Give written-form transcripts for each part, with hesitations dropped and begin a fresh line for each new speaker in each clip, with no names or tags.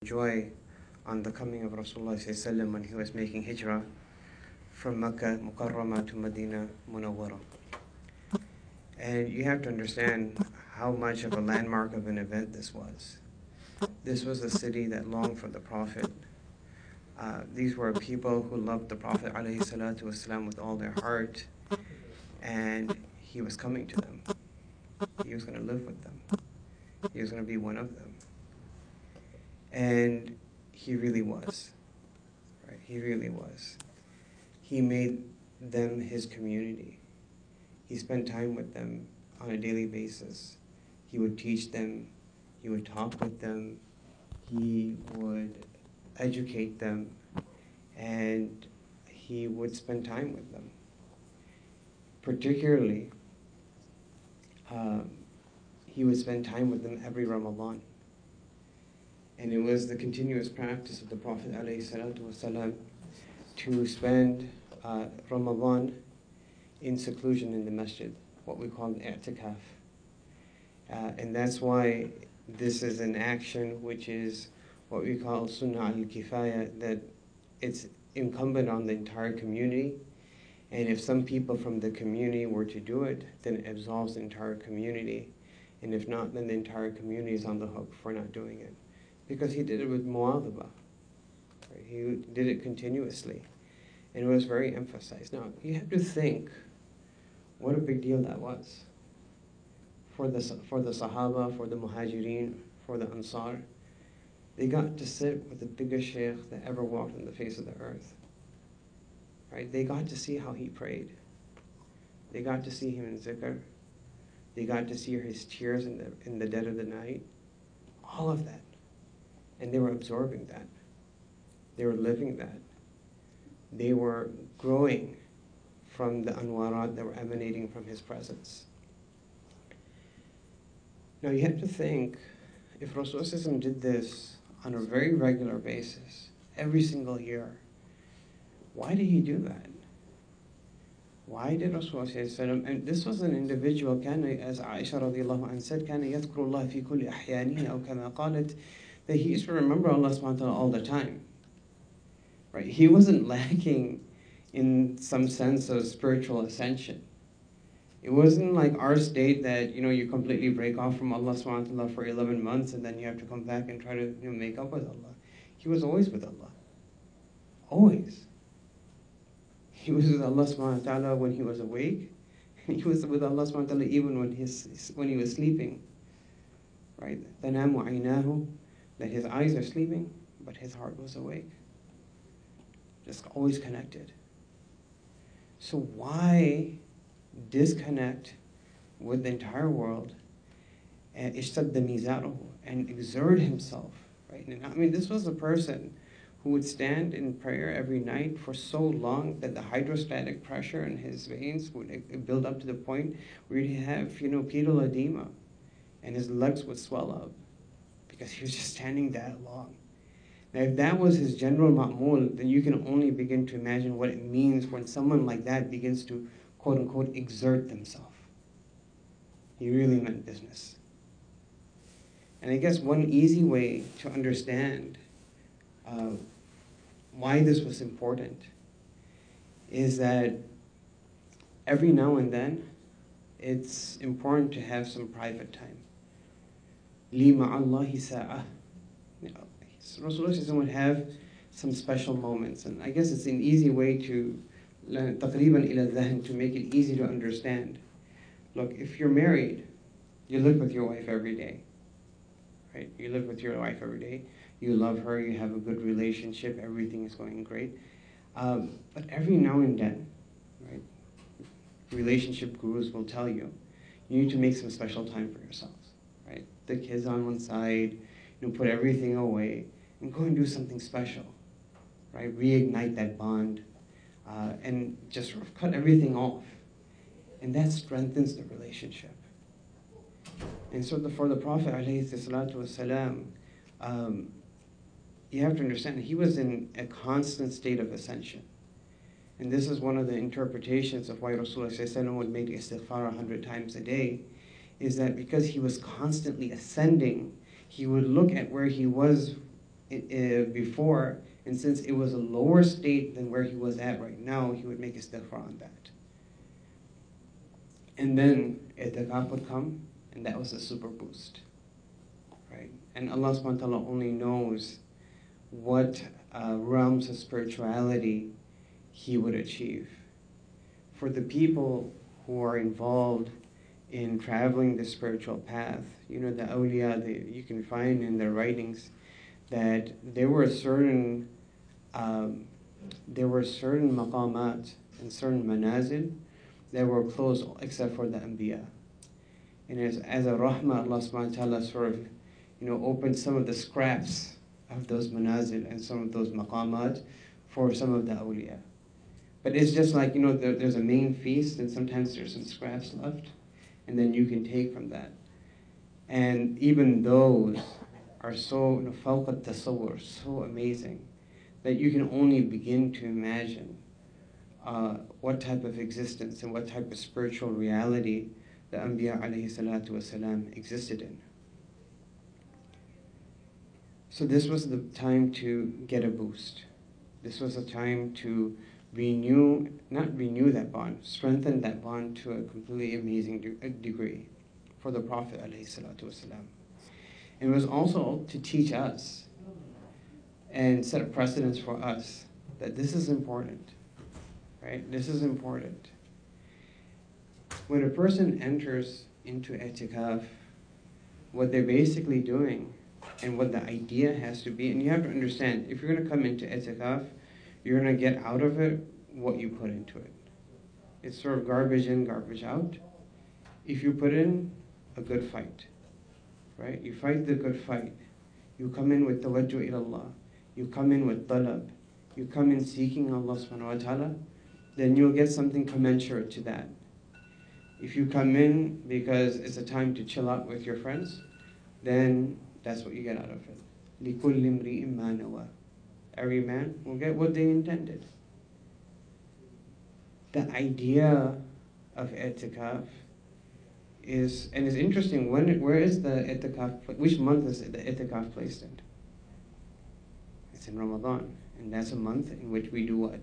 joy on the coming of Rasulullah ﷺ when he was making hijrah from Makkah Mukarramah to Medina Munawwara. And you have to understand how much of a landmark of an event this was. This was a city that longed for the Prophet. These were people who loved the Prophet ﷺ with all their heart, and he was coming to them. He was going to live with them. He was going to be one of them. And he really was. Right? He really was. He made them his community. He spent time with them on a daily basis. He would teach them. He would talk with them. He would educate them. And he would spend time with them. Particularly, he would spend time with them every Ramadan. And it was the continuous practice of the Prophet ﷺ to spend Ramadan in seclusion in the masjid, what we call i'tikaf. And that's why this is an action which is what we call sunnah al-kifaya, that it's incumbent on the entire community. And if some people from the community were to do it, then it absolves the entire community. And if not, then the entire community is on the hook for not doing it. Because he did it with mu'adhaba. Right? He did it continuously. And it was very emphasized. Now, you have to think what a big deal that was. For the Sahaba, for the Muhajirin, for the Ansar. They got to sit with the biggest shaykh that ever walked on the face of the earth. Right? They got to see how he prayed. They got to see him in zikr. They got to see his tears in the dead of the night. All of that. And they were absorbing that. They were living that. They were growing from the anwarat that were emanating from his presence. Now you have to think, if Rasulullah did this on a very regular basis, every single year, why did he do that? Why did Rasulullah, and this was an individual, as Aisha radiallahu anha said, كان يذكر الله في كل أحيانه أو كما قالت, that he used to remember Allah subhanahu wa ta'ala all the time. Right? He wasn't lacking in some sense of spiritual ascension. It wasn't like our state that, you completely break off from Allah subhanahu wa ta'ala for 11 months and then you have to come back and try to make up with Allah. He was always with Allah. Always. He was with Allah subhanahu wa ta'ala when he was awake, and he was with Allah subhanahu wa ta'ala even when he was sleeping. Right? تَنَامُ عَيْنَاهُ, that his eyes are sleeping, but his heart was awake. Just always connected. So why disconnect with the entire world and اشتد ميزاره, and exert himself? Right? And this was a person who would stand in prayer every night for so long that the hydrostatic pressure in his veins would build up to the point where he'd have, pedal edema, and his legs would swell up because he was just standing that long. Now, if that was his general ma'mul, then you can only begin to imagine what it means when someone like that begins to, quote-unquote, exert themselves. He really meant business. And I guess one easy way to understand why this was important is that every now and then it's important to have some private time. Li ma'allahi sa'ah. Rasulullah would have some special moments, and I guess it's an easy way to taqriban ila dhahn, to make it easy to understand. Look, if you're married, you live with your wife every day. Right? You live with your wife every day. You love her, you have a good relationship, everything is going great. But every now and then, right, relationship gurus will tell you, you need to make some special time for yourselves. Right? The kids on one side, put everything away and go and do something special. Right? Reignite that bond and just sort of cut everything off. And that strengthens the relationship. And so for the Prophet ﷺ, you have to understand he was in a constant state of ascension. And this is one of the interpretations of why Rasulullah ﷺ would make istighfar 100 times a day, is that because he was constantly ascending, he would look at where he was before, and since it was a lower state than where he was at right now, he would make istighfar on that. And then itikaf would come, and that was a super boost, right? And Allah subhanahu wa ta'ala only knows what realms of spirituality he would achieve. For the people who are involved in traveling the spiritual path, the awliya, you can find in their writings that there were certain maqamat and certain manazil that were closed except for the anbiya. And as a rahmah, Allah subhanahu wa ta'ala sort of, opened some of the scraps of those manazil and some of those maqamat for some of the awliya. But it's just like, there's a main feast and sometimes there's some scraps left, and then you can take from that. And even those are so fawq at-tasawwur, so amazing, that you can only begin to imagine what type of existence and what type of spiritual reality the Anbiya alayhi salatu wasalam existed in. So this was the time to get a boost. This was a time to not renew that bond, strengthen that bond to a completely amazing degree for the Prophet alayhi salatu wasalam. It was also to teach us and set a precedence for us that this is important, right? This is important. When a person enters into i'tikaf, what they're basically doing and what the idea has to be, and you have to understand, if you're going to come into i'tikaf, you're going to get out of it what you put into it. It's sort of garbage in, garbage out. If you put in a good fight, right? You fight the good fight. You come in with tawajjuh ilallah. You come in with talab. You come in seeking Allah subhanahu wa ta'ala, then you'll get something commensurate to that. If you come in because it's a time to chill out with your friends, then that's what you get out of it. لِكُلِّ امْرِئٍ مَا نَوَى. Every man will get what they intended. The idea of i'tikaf is, and it's interesting, where is the i'tikaf, which month is the i'tikaf placed in? It's in Ramadan, and that's a month in which we do what?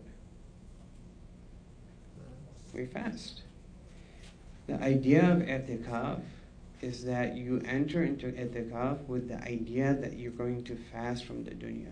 We fast. The idea of i'tikaf is that you enter into i'tikaf with the idea that you're going to fast from the dunya.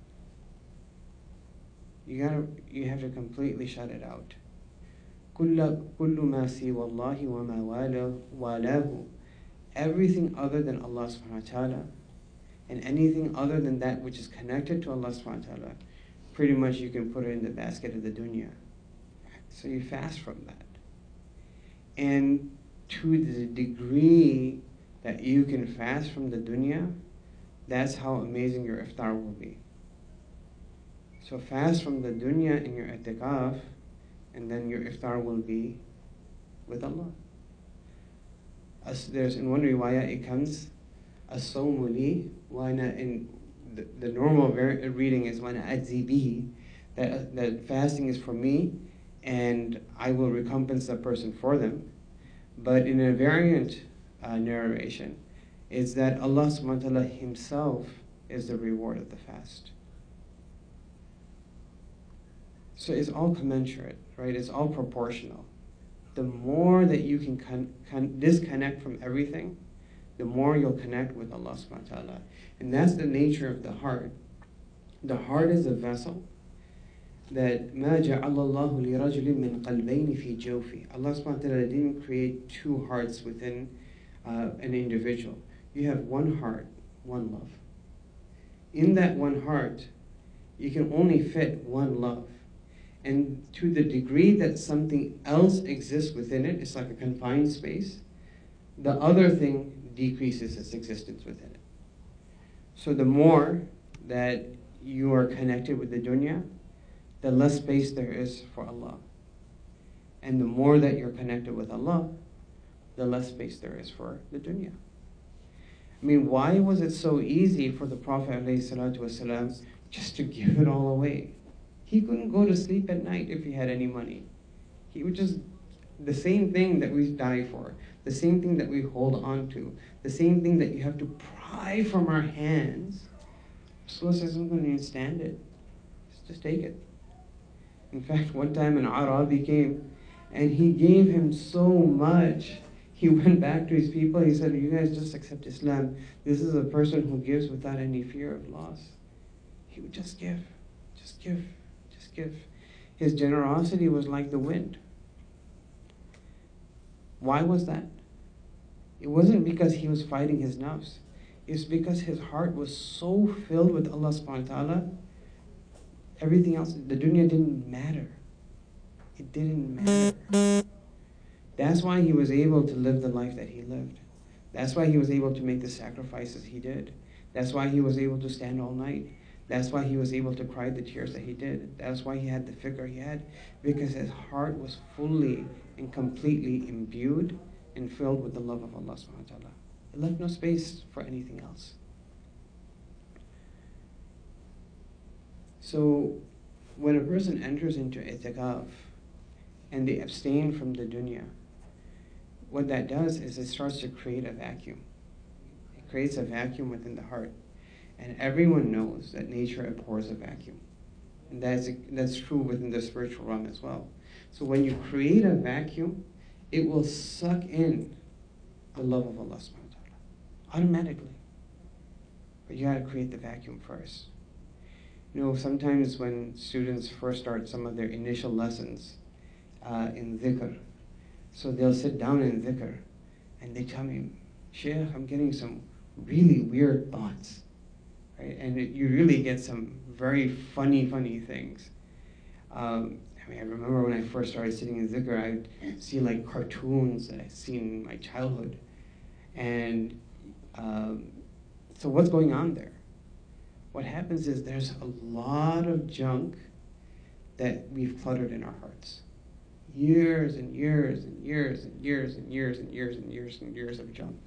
You have to completely shut it out. كُلُّ مَا سِوَى اللَّهِ وَمَا وَالَاهُ. Everything other than Allah subhanahu wa ta'ala and anything other than that which is connected to Allah subhanahu wa ta'ala, pretty much you can put it in the basket of the dunya. So you fast from that. And to the degree that you can fast from the dunya, that's how amazing your iftar will be. So fast from the dunya in your i'tikaf, and then your iftar will be with Allah. There's in one riwayah it comes, as-sawmu li wa ana, in the normal reading is wa ana ajzi bihi, that fasting is for me and I will recompense that person for them. But in a variant narration, is that Allah subhanahu wa ta'ala himself is the reward of the fast. So it's all commensurate, right? It's all proportional. The more that you can disconnect from everything, the more you'll connect with Allah subhanahu wa ta'ala. And that's the nature of the heart. The heart is a vessel that مَا جَعَلَ اللَّهُ لِرَجُلٍ مِّن قَلْبَيْنِ فِي جَوْفِهِ. Allah subhanahu wa ta'ala didn't create two hearts within an individual. You have one heart, one love. In that one heart, you can only fit one love. And to the degree that something else exists within it, it's like a confined space, the other thing decreases its existence within it. So the more that you are connected with the dunya, the less space there is for Allah. And the more that you're connected with Allah, the less space there is for the dunya. I mean, why was it so easy for the Prophet ﷺ just to give it all away? He couldn't go to sleep at night if he had any money. He would just, the same thing that we die for, the same thing that we hold on to, the same thing that you have to pry from our hands Rasulullah couldn't even stand it. Just take it. In fact, one time an Arabi came and he gave him so much. He went back to his people. He said, you guys just accept Islam. This is a person who gives without any fear of loss. He would just give, just give, just give. His generosity was like the wind. Why was that? It wasn't because he was fighting his nafs. It's because his heart was so filled with Allah subhanahu wa ta'ala, everything else, the dunya didn't matter. It didn't matter. That's why he was able to live the life that he lived. That's why he was able to make the sacrifices he did. That's why he was able to stand all night. That's why he was able to cry the tears that he did. That's why he had the figure he had, because his heart was fully and completely imbued and filled with the love of Allah subhanahu wa ta'ala. It left no space for anything else. So when a person enters into i'tikaf and they abstain from the dunya, what that does is it starts to create a vacuum. It creates a vacuum within the heart. And everyone knows that nature abhors a vacuum. And that's true within the spiritual realm as well. So when you create a vacuum, it will suck in the love of Allah subhanahu wa ta'ala automatically. But you gotta create the vacuum first. You know, sometimes when students first start some of their initial lessons in dhikr, so they'll sit down in dhikr and they tell me, Shaykh, I'm getting some really weird thoughts. Right? And you really get some very funny things. I remember when I first started sitting in dhikr, I'd see like cartoons that I'd seen in my childhood. And so what's going on there? What happens is there's a lot of junk that we've cluttered in our hearts. Years and years and years and years and years and years and years and years of junk.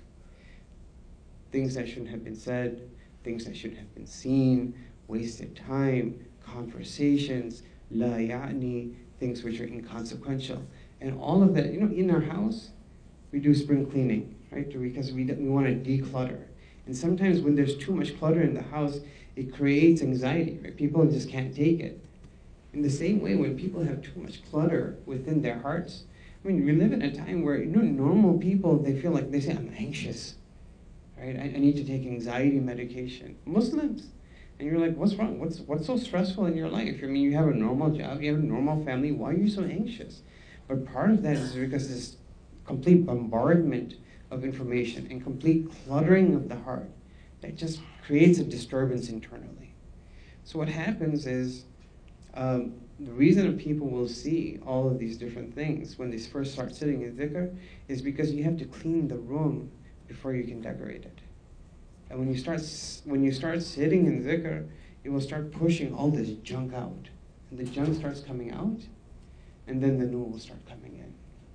Things that shouldn't have been said, things that shouldn't have been seen, wasted time, conversations, la ya'ni, things which are inconsequential. And all of that, you know, in our house, we do spring cleaning, right? Because we want to declutter. And sometimes when there's too much clutter in the house, it creates anxiety, right? People just can't take it. In the same way, when people have too much clutter within their hearts, I mean, we live in a time where, you know, normal people, they feel like, they say, I'm anxious. Right? I need to take anxiety medication. Muslims. And you're like, what's wrong? What's so stressful in your life? I mean, you have a normal job, you have a normal family, why are you so anxious? But part of that is because this complete bombardment of information and complete cluttering of the heart that just creates a disturbance internally. So what happens is, the reason that people will see all of these different things when they first start sitting in dhikr is because you have to clean the room before you can decorate it. And when you start sitting in dhikr, it will start pushing all this junk out. And the junk starts coming out, and then the nur will start coming in.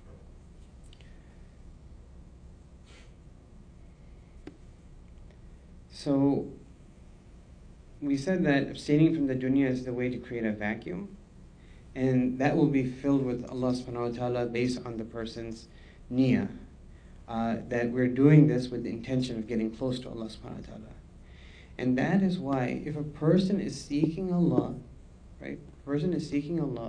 So we said that abstaining from the dunya is the way to create a vacuum, and that will be filled with Allah subhanahu wa ta'ala based on the person's niyyah. That we're doing this with the intention of getting close to Allah subhanahu wa ta'ala. And that is why if a person is seeking Allah, right? A person is seeking Allah,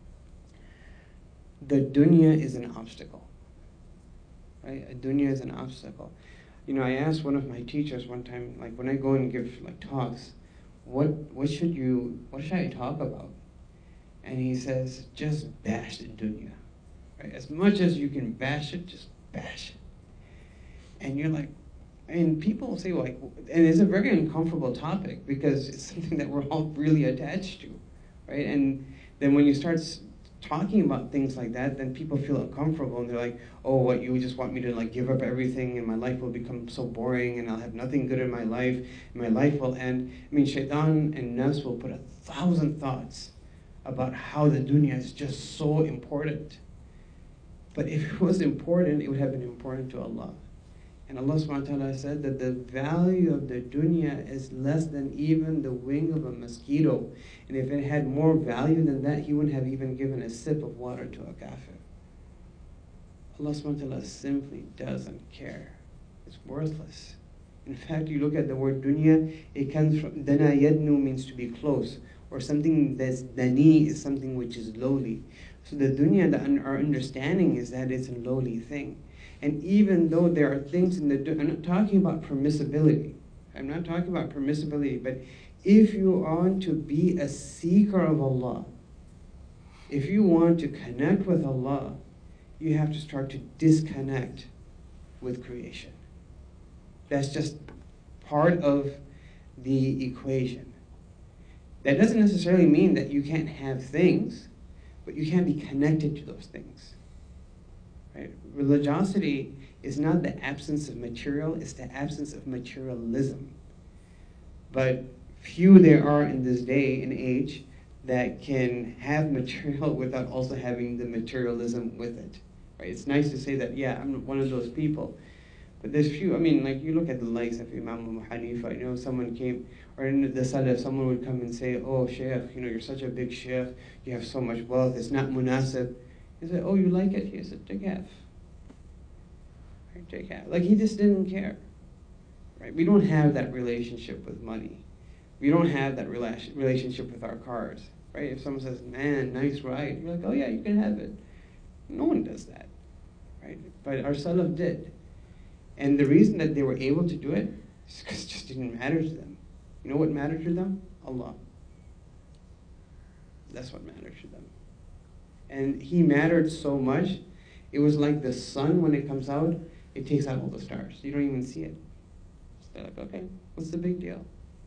the dunya is an obstacle. Right? A dunya is an obstacle. You know, I asked one of my teachers one time, like when I go and give like talks, what should I talk about? And he says, just bash the dunya. Right? As much as you can bash it, just bash it. And you're like, and people say like, and it's a very uncomfortable topic because it's something that we're all really attached to, right? And then when you start talking about things like that, then people feel uncomfortable and they're like, oh, what, you just want me to like give up everything and my life will become so boring and I'll have nothing good in my life and my life will end. I mean, shaitan and nafs will put 1,000 thoughts about how the dunya is just so important. But if it was important, it would have been important to Allah. And Allah subhanahu wa ta'ala said that the value of the dunya is less than even the wing of a mosquito. And if it had more value than that, He wouldn't have even given a sip of water to a kafir. Allah subhanahu wa ta'ala simply doesn't care. It's worthless. In fact, you look at the word dunya, it comes from dana yadnu, means to be close, or something that's dani is something which is lowly. So the dunya, our understanding is that it's a lowly thing. And even though there are things in the dunya, I'm not talking about permissibility. I'm not talking about permissibility, but if you want to be a seeker of Allah, if you want to connect with Allah, you have to start to disconnect with creation. That's just part of the equation. That doesn't necessarily mean that you can't have things, but you can't be connected to those things. Right? Religiosity is not the absence of material, it's the absence of materialism. But few there are in this day and age that can have material without also having the materialism with it. Right? It's nice to say that, yeah, I'm one of those people. But there's few, I mean, like you look at the likes of Imam Abu Hanifa, you know, someone came, or in the Salaf, someone would come and say, oh, Shaykh, you know, you're such a big Shaykh, you have so much wealth, it's not munasib. He said, oh, you like it? He said, take half. Right, take half. Like, he just didn't care. Right? We don't have that relationship with money. We don't have that relationship with our cars. Right? If someone says, man, nice ride, you're like, oh yeah, you can have it. No one does that. Right? But our Salaf did. And the reason that they were able to do it is because it just didn't matter to them. You know what mattered to them? Allah. That's what mattered to them. And he mattered so much, it was like the sun, when it comes out, it takes out all the stars. You don't even see it. So they're like, okay, what's the big deal?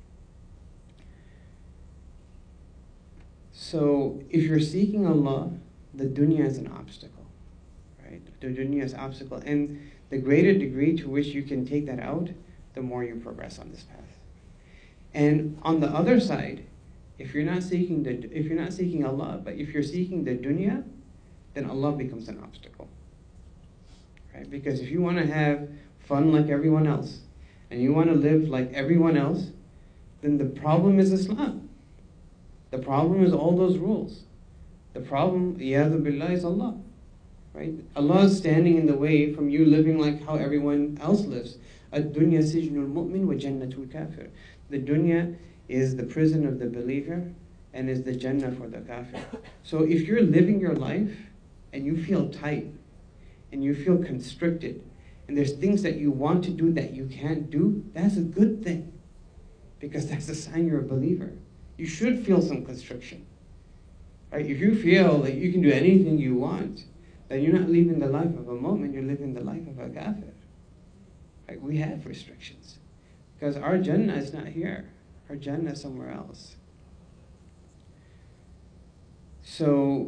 So if you're seeking Allah, the dunya is an obstacle. Right? The dunya is an obstacle. And the greater degree to which you can take that out, the more you progress on this path. And on the other side, if you're not seeking Allah, but if you're seeking the dunya, then Allah becomes an obstacle. Right? Because if you want to have fun like everyone else, and you want to live like everyone else, then the problem is Islam. The problem is all those rules. The problem, iyadhu billah, is Allah. Right? Allah is standing in the way from you living like how everyone else lives. Ad-dunya sijnul mu'min wa jannatul kafir. The dunya is the prison of the believer and is the Jannah for the kafir. So if you're living your life and you feel tight and you feel constricted and there's things that you want to do that you can't do, that's a good thing, because that's a sign you're a believer. You should feel some constriction. Right? If you feel that you can do anything you want, then you're not living the life of a mu'min, you're living the life of a kafir. Right? We have restrictions, because our Jannah is not here. Our Jannah is somewhere else. So,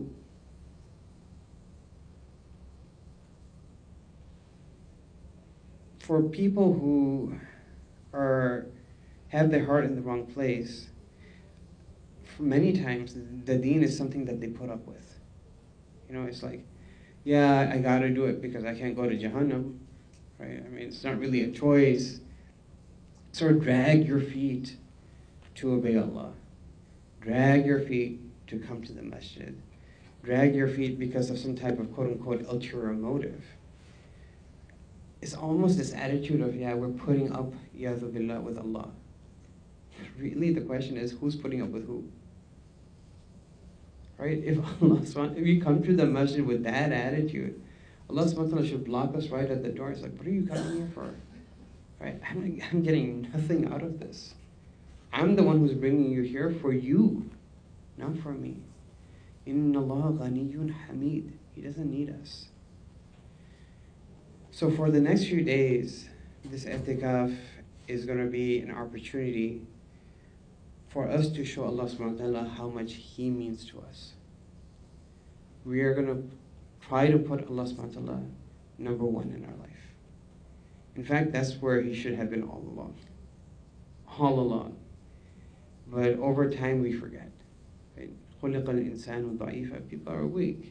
for people who have their heart in the wrong place, many times the deen is something that they put up with. You know, it's like, yeah, I gotta do it because I can't go to Jahannam, right? I mean, it's not really a choice. So drag your feet to obey Allah. Drag your feet to come to the masjid. Drag your feet because of some type of quote-unquote ulterior motive. It's almost this attitude of, yeah, we're putting up, iyadhu billah, with Allah. Really, the question is, who's putting up with who? Right? If you come to the masjid with that attitude, Allah subhanahu wa ta'ala should block us right at the door. It's like, what are you coming here for? Right? I'm getting nothing out of this. I'm the one who's bringing you here for you, not for me. Inna Allah ghaniyyun hamid. He doesn't need us. So for the next few days, this i'tikaf is going to be an opportunity for us to show Allah subhanahu wa ta'ala how much He means to us. We are going to try to put Allah subhanahu wa ta'ala number one in our life. In fact, that's where He should have been all along. All along. But over time we forget. Right? خُلِقَ الْإِنسَانُ ضَعِيفًا. People are weak.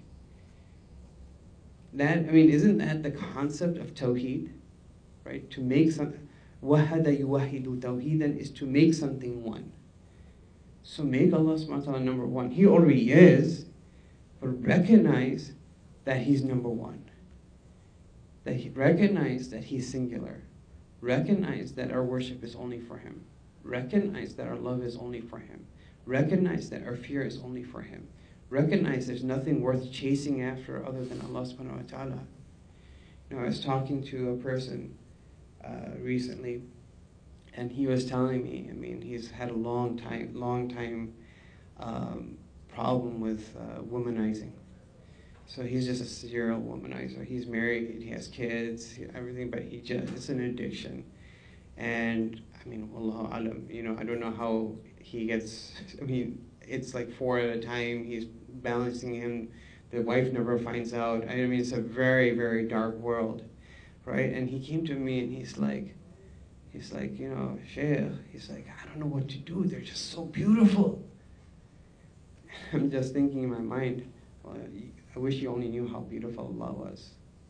Isn't that the concept of Tawheed? Right? To make something, وَحَدَ يُوَحِدُ تَوْحِيدًا, is to make something one. So make Allah subhanahu wa ta'ala number one. He already is, but recognize that He's number one. Recognize that He's singular. Recognize that our worship is only for Him. Recognize that our love is only for Him. Recognize that our fear is only for Him. Recognize there's nothing worth chasing after other than Allah subhanahu wa ta'ala. You know, I was talking to a person recently, and he was telling me, I mean, he's had a long time problem with womanizing. So he's just a serial womanizer. He's married, he has kids, everything, but it's an addiction. And I mean, wallahu alam, you know, I don't know how he gets, I mean, it's like 4 at a time, he's balancing him, the wife never finds out. I mean, it's a very, very dark world, right? And he came to me and he's like, you know, Shaykh, he's like, I don't know what to do, they're just so beautiful. I'm just thinking in my mind, well, I wish you only knew how beautiful Allah was.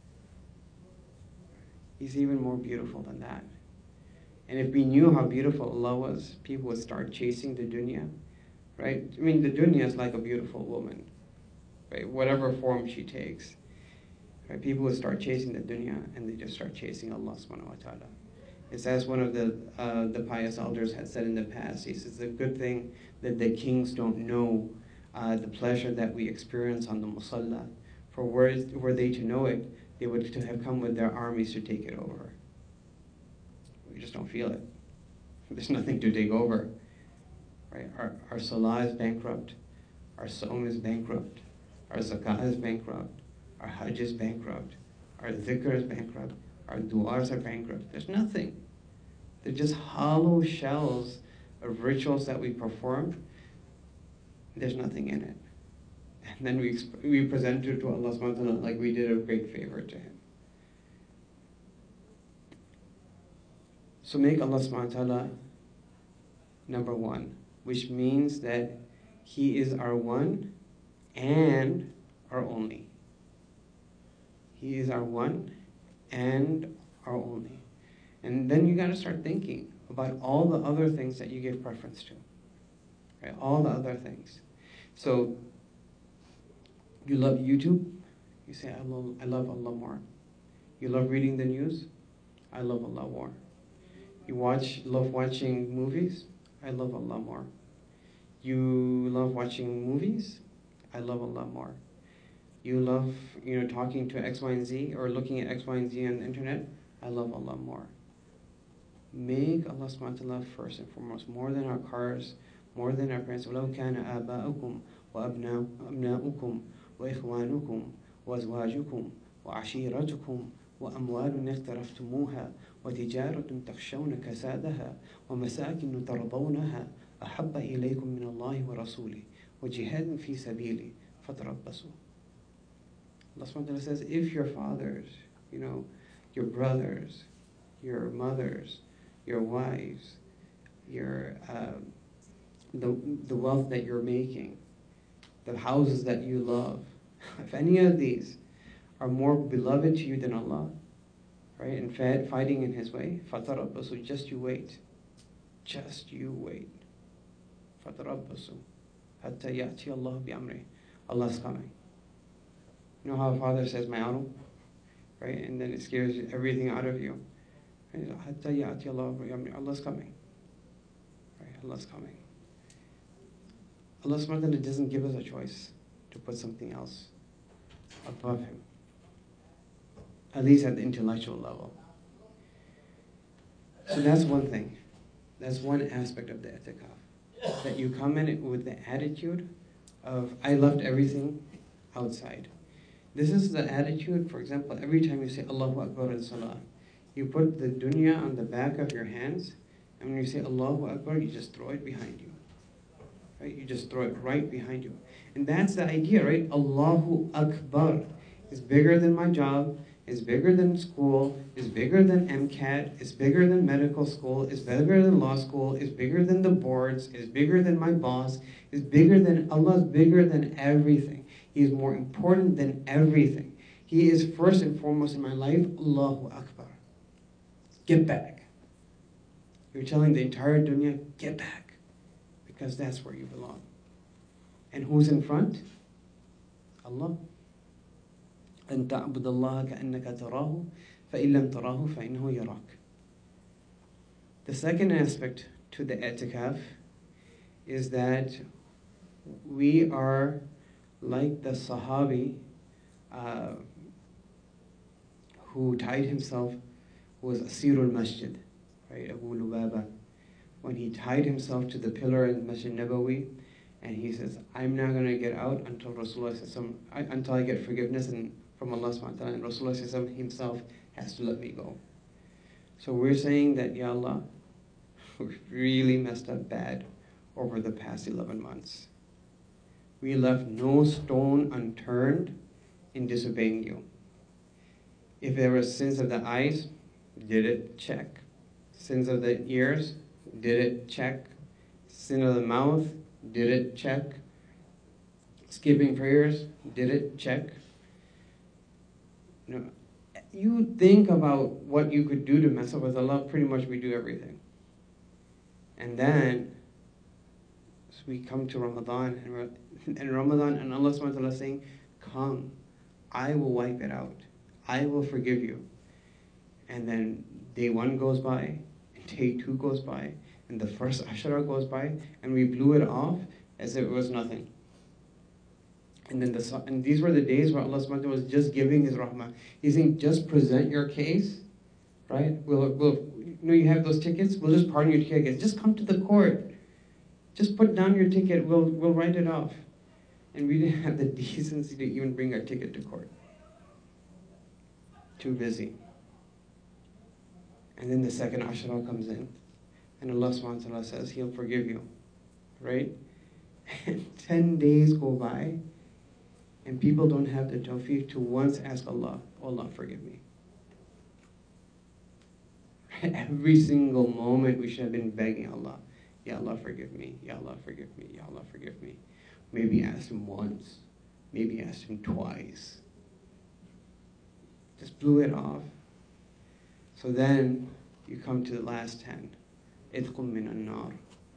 He's even more beautiful than that. And if we knew how beautiful Allah was, people would start chasing the dunya, right? I mean, the dunya is like a beautiful woman, right? Whatever form she takes, right? People would start chasing the dunya, and they just start chasing Allah subhanahu wa ta'ala. It's as one of the pious elders had said in the past. He says, it's a good thing that the kings don't know the pleasure that we experience on the musalla. For were they to know it, they would have come with their armies to take it over. We just don't feel it. There's nothing to take over. Right? Our salah is bankrupt. Our saum is bankrupt. Our zakah is bankrupt. Our hajj is bankrupt. Our dhikr is bankrupt. Our du'as are bankrupt. There's nothing. They're just hollow shells of rituals that we perform. There's nothing in it. And then we present it to Allah subhanahu wa ta'ala like we did a great favor to Him. So make Allah subhanahu wa ta'ala number one, which means that He is our one and our only. He is our one and our only. And then you got to start thinking about all the other things that you give preference to. Right? All the other things. So you love YouTube, you say, I love Allah more. You love reading the news, I love Allah more. You love watching movies, I love Allah more. You love watching movies, I love Allah more. You love, you know, talking to X, Y, and Z, or looking at X, Y, and Z on the internet, I love Allah more. Make Allah subhanahu wa ta'ala first and foremost, more than our cars, more than our parents. وَلَوْ كَانَ آبَاؤُكُمْ وَأَبْنَاؤُكُمْ وَإِخْوَانُكُمْ وَأَزْوَاجُكُمْ وَعَشِيرَتُكُمْ وَأَمْوَالٌ اقْتَرَفْتُمُوهَا وَتِجَارَةٌ تَخْشَوْنَ كَسَادَهَا وَمَسَاكِنُ تَرْضَوْنَهَا أَحَبَّ إِلَيْكُم مِّنَ اللَّهِ وَرَسُولِهِ وَجِهَادٍ فِي سَبِيلِهِ فَتَرَبَّصُوا. Allah subhanahu wa ta'ala says, if your fathers, you know, your brothers, your mothers, your wives, your the wealth that you're making, the houses that you love, if any of these are more beloved to you than Allah, right, and fighting in His way, فَتَرَبَّصُوا, just you wait. Just you wait. فَتَرَبَّصُوا حَتَّى يَأْتِيَ اللَّهُ بِأَمْرِهِ. Allah's coming. You know how a father says, my auto? Right? And then it scares everything out of you. حَتَّى يَأْتِيَ اللَّهُ بِأَمْرِهِ. Allah's coming. Right? Allah's coming. Allah subhanahu wa ta'ala doesn't give us a choice to put something else above Him, at least at the intellectual level. So that's one thing. That's one aspect of the i'tikaf. That you come in with the attitude of, I left everything outside. This is the attitude, for example, every time you say Allahu Akbar in Salah, you put the dunya on the back of your hands, and when you say Allahu Akbar, you just throw it behind you. Right? You just throw it right behind you. And that's the idea, right? Allahu Akbar is bigger than my job, is bigger than school, is bigger than MCAT, is bigger than medical school, is bigger than law school, is bigger than the boards, is bigger than my boss, is bigger than, Allah is bigger than everything. He is more important than everything. He is first and foremost in my life. Allahu Akbar. Get back. You're telling the entire dunya, get back. Because that's where you belong. And who's in front? Allah. أن تعبد الله كأنك تراه فإن لم تراه فإنه يراك. The second aspect to the i'tikaf is that we are like the Sahabi who tied himself, who was Asirul Masjid, right? Abu Lubaba. When he tied himself to the pillar in Masjid Nabawi, and he says, I'm not going to get out until until I get forgiveness from Allah subhanahu wa ta'ala, and Rasulullah himself has to let me go. So we're saying that, Ya Allah, we've really messed up bad over the past 11 months. We left no stone unturned in disobeying you. If there were sins of the eyes, did it? Check. Sins of the ears, did it? Check. Sin of the mouth, did it? Check. Skipping prayers, did it? Check. You think about what you could do to mess up with Allah, pretty much we do everything. And then so we come to Ramadan, and Allah subhanahu wa ta'ala is saying, come, I will wipe it out. I will forgive you. And then day 1 goes by, and day 2 goes by, and the first Ashara goes by, and we blew it off as if it was nothing. And then these were the days where Allah subhanahu wa ta'ala was just giving His rahmah. He's saying, just present your case, right? You have those tickets, we'll just pardon your tickets. Just come to the court. Just put down your ticket, we'll write it off. And we didn't have the decency to even bring our ticket to court. Too busy. And then the second Ashara comes in, and Allah subhanahu wa ta'ala says, He'll forgive you, right? And 10 days go by, and people don't have the tawfiq to once ask Allah, oh Allah, forgive me. Every single moment we should have been begging Allah, Ya Allah, forgive me, Ya Allah, forgive me, Ya Allah, forgive me. Maybe ask Him once, maybe ask Him twice. Just blew it off. So then you come to the last 10. Idkhul min an-nar.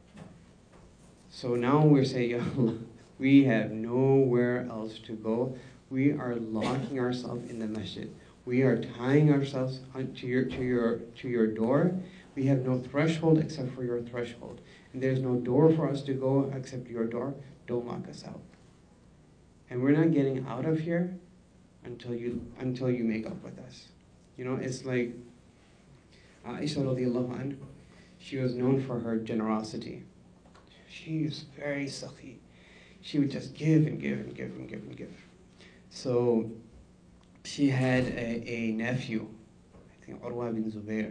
So now we're saying, Ya Allah, we have nowhere else to go. We are locking ourselves in the masjid. We are tying ourselves to your door. We have no threshold except for your threshold. And there's no door for us to go except your door. Don't lock us out. And we're not getting out of here until you make up with us. It's like Aisha radiallahu anha, she was known for her generosity. She was very sakhi. She would just give and give and give and give and give. So she had a nephew, I think Urwa bin Zubair.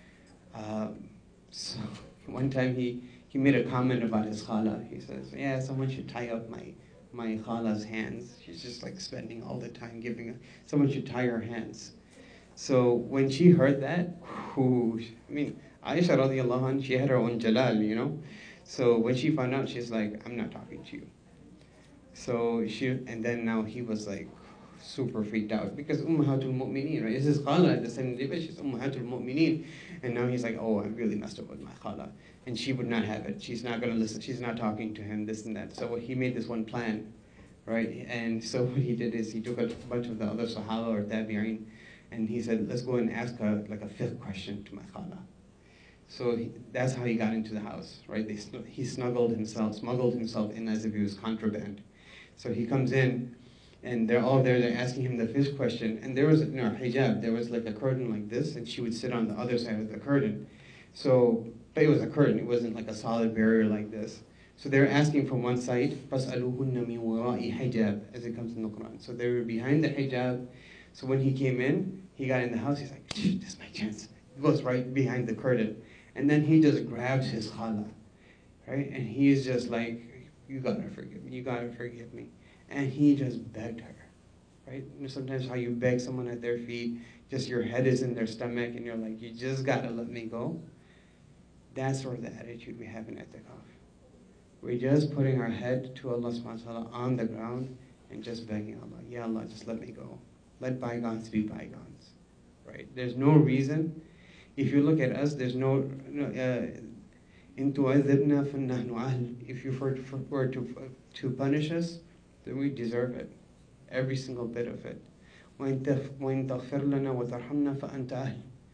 So one time he made a comment about his khala. He says, yeah, someone should tie up my khala's hands. She's just like spending all the time giving. Someone should tie her hands. So when she heard that, Aisha radiallahu anha, she had her own jalal, So when she found out, she's like, I'm not talking to you. So and then now he was like super freaked out because Ummahatul Mu'mineen, right? This is Khala at the same day, but she's Ummahatul Mu'mineen. And now he's like, oh, I really messed up with my Khala. And she would not have it. She's not going to listen. She's not talking to him, this and that. So he made this one plan, right? And so what he did is he took a bunch of the other Sahaba or Tabi'in, and he said, let's go and ask her like a 5th question to my Khala. So that's how he got into the house, right? He smuggled himself in as if he was contraband. So he comes in, and they're all there, they're asking him the 5th question, and there was, hijab, there was like a curtain like this, and she would sit on the other side of the curtain. So, but it was a curtain, it wasn't like a solid barrier like this. So they were asking from one side, فَاسْأَلُوهُنَّ مِنْ وَرَاءِ حِجَابٍ, as it comes in the Quran. So they were behind the hijab. So when he came in, he got in the house, he's like, this is my chance. He goes right behind the curtain. And then he just grabs his khala, right? And he's just like, you gotta forgive me, you gotta forgive me. And he just begged her, right? Sometimes how you beg someone at their feet, just your head is in their stomach and you're like, you just gotta let me go. That's sort of the attitude we have in i'tikaf. We're just putting our head to Allah subhanahu wa ta'ala on the ground and just begging Allah, Ya Allah, just let me go. Let bygones be bygones, right? There's no reason. If you look at us, there's no if you were to punish us, then we deserve it, every single bit of it.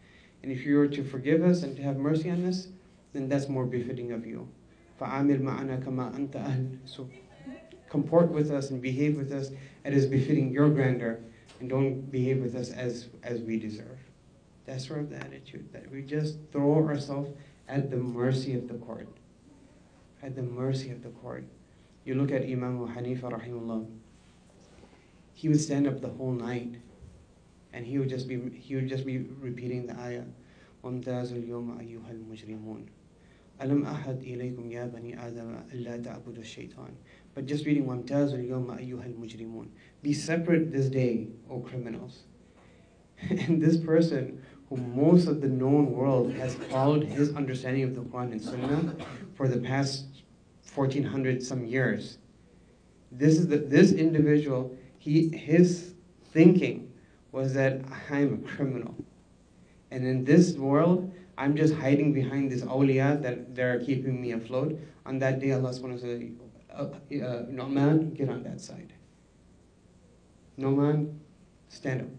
And if you were to forgive us and to have mercy on us, then that's more befitting of you. فَعَامِلْ مَعَنَا كَمَا أَنْتَ أَهْلٌ. So comport with us and behave with us as befitting your grandeur, and don't behave with us as we deserve. That's sort of the attitude, that we just throw ourselves at the mercy of the court. At the mercy of the court. You look at Imam Abu Hanifa rahimahullah. He would stand up the whole night, and he would just be repeating the ayah, وَامْتَازُوا الْيَوْمَ أَيُّهَا الْمُجْرِمُونَ أَلَمْ أَحَدْ إِلَيْكُمْ يَا بَنِي آدَمَ أَلَّا تَعْبُدُوا الشَّيْطَانَ. But just reading وَامْتَازُوا الْيَوْمَ أَيُّهَا الْمُجْرِمُونَ. Be separate this day, O criminals. And this person, who most of the known world has followed his understanding of the Quran and Sunnah for the past 1400 some years, this individual, his thinking was that I'm a criminal. And in this world, I'm just hiding behind this awliya that they're keeping me afloat. On that day, Allah subhanahu wa ta'ala say, Nu'man, get on that side. Nu'man, stand up.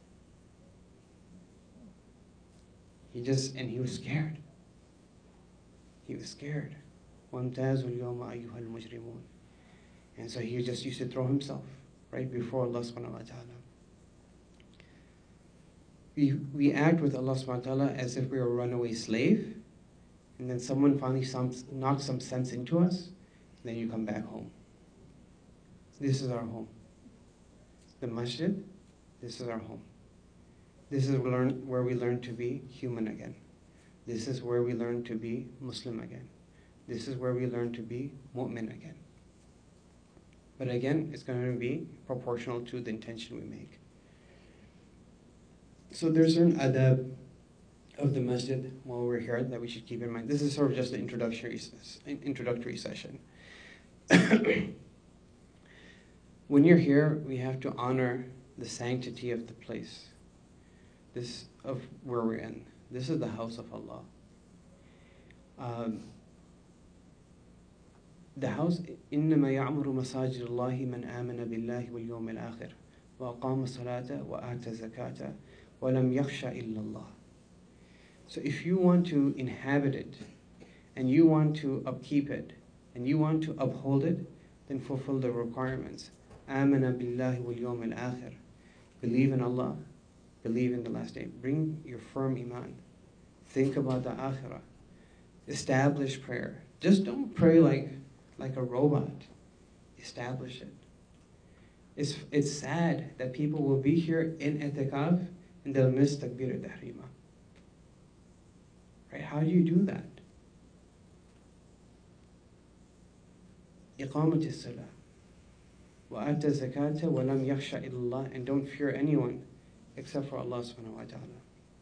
And he was scared. He was scared. وَامْتَازُوا الْيَوْمَ أَيُّهَا الْمُجْرِمُونَ. And so he just used to throw himself right before Allah subhanahu wa ta'ala. We act with Allah subhanahu wa ta'ala as if we were a runaway slave, and then someone finally knocks some sense into us, and then you come back home. This is our home. The masjid, this is our home. This is where we learn to be human again. This is where we learn to be Muslim again. This is where we learn to be mu'min again. But again, it's going to be proportional to the intention we make. So there's certain adab of the masjid while we're here that we should keep in mind. This is sort of just an introductory session. When you're here, we have to honor the sanctity of the place. This of where we're in. This is the house of Allah. The house, إنما يعمر مساجد الله من آمن بالله واليوم الآخر وأقام الصلاة وآتى الزكاة ولم يخشى إلا الله. So if you want to inhabit it, and you want to upkeep it, and you want to uphold it, then fulfill the requirements. آمن بالله واليوم الآخر. Believe in Allah. Believe in the last day. Bring your firm iman. Think about the akhirah. Establish prayer. Just don't pray like a robot. Establish it. It's sad that people will be here in i'tikaf and they'll miss takbir al-tahrima. Right? How do you do that? Iqamat as-salah. وَآتَى الزَّكَاةَ وَلَمْ يَخْشَى إِلَّا اللَّهِ. And don't fear anyone except for Allah subhanahu wa ta'ala.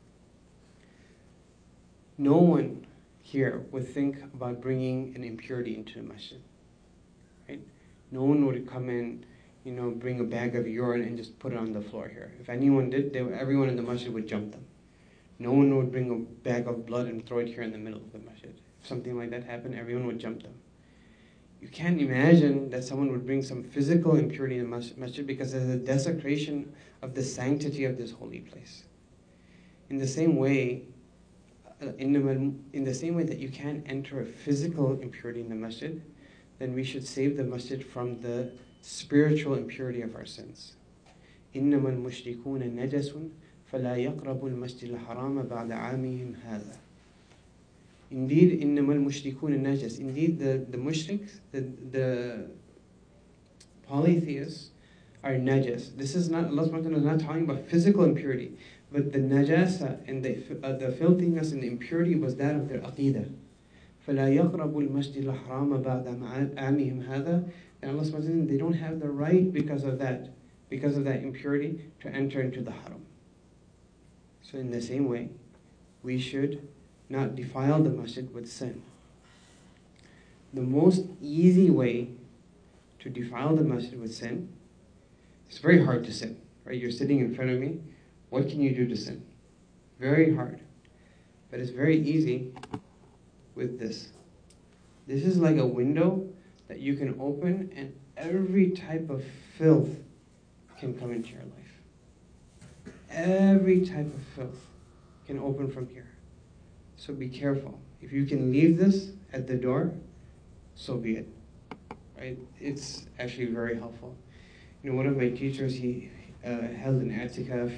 No one here would think about bringing an impurity into the masjid. Right? No one would come in, bring a bag of urine and just put it on the floor here. If anyone did, everyone in the masjid would jump them. No one would bring a bag of blood and throw it here in the middle of the masjid. If something like that happened, everyone would jump them. You can't imagine that someone would bring some physical impurity in the masjid because there's a desecration of the sanctity of this holy place. In the same way that you can't enter a physical impurity in the masjid, then we should save the masjid from the spiritual impurity of our sins. إِنَّمَا الْمُشْرِكُونَ نَجَسٌ فَلَا يَقْرَبُوا الْمَسْجِدَ الْحَرَامَ بَعْدَ عَامِهِمْ هَذَا. Indeed, إِنَّمَا الْمُشْرِكُونَ نَجَسٌ. Indeed, the mushriks, the polytheists are najas. This is not, Allah subhanahu wa ta'ala is not talking about physical impurity, but the najasa and the filthiness and the impurity was that of their aqidah. فَلَا يَقْرَبُوا الْمَسْجِدَ الْحَرَامَ بَعْدَ عَامِهِمْ هَذَا. And Allah subhanahu wa ta'ala, they don't have the right because of that impurity to enter into the haram. So in the same way, we should not defile the masjid with sin. The most easy way to defile the masjid with sin, it's very hard to sin, right? You're sitting in front of me. What can you do to sin? Very hard. But it's very easy with this. This is like a window that you can open and every type of filth can come into your life. Every type of filth. can open from here. So be careful. If you can leave this at the door, so be it. Right? It's actually very helpful. One of my teachers, he held an i'tikaf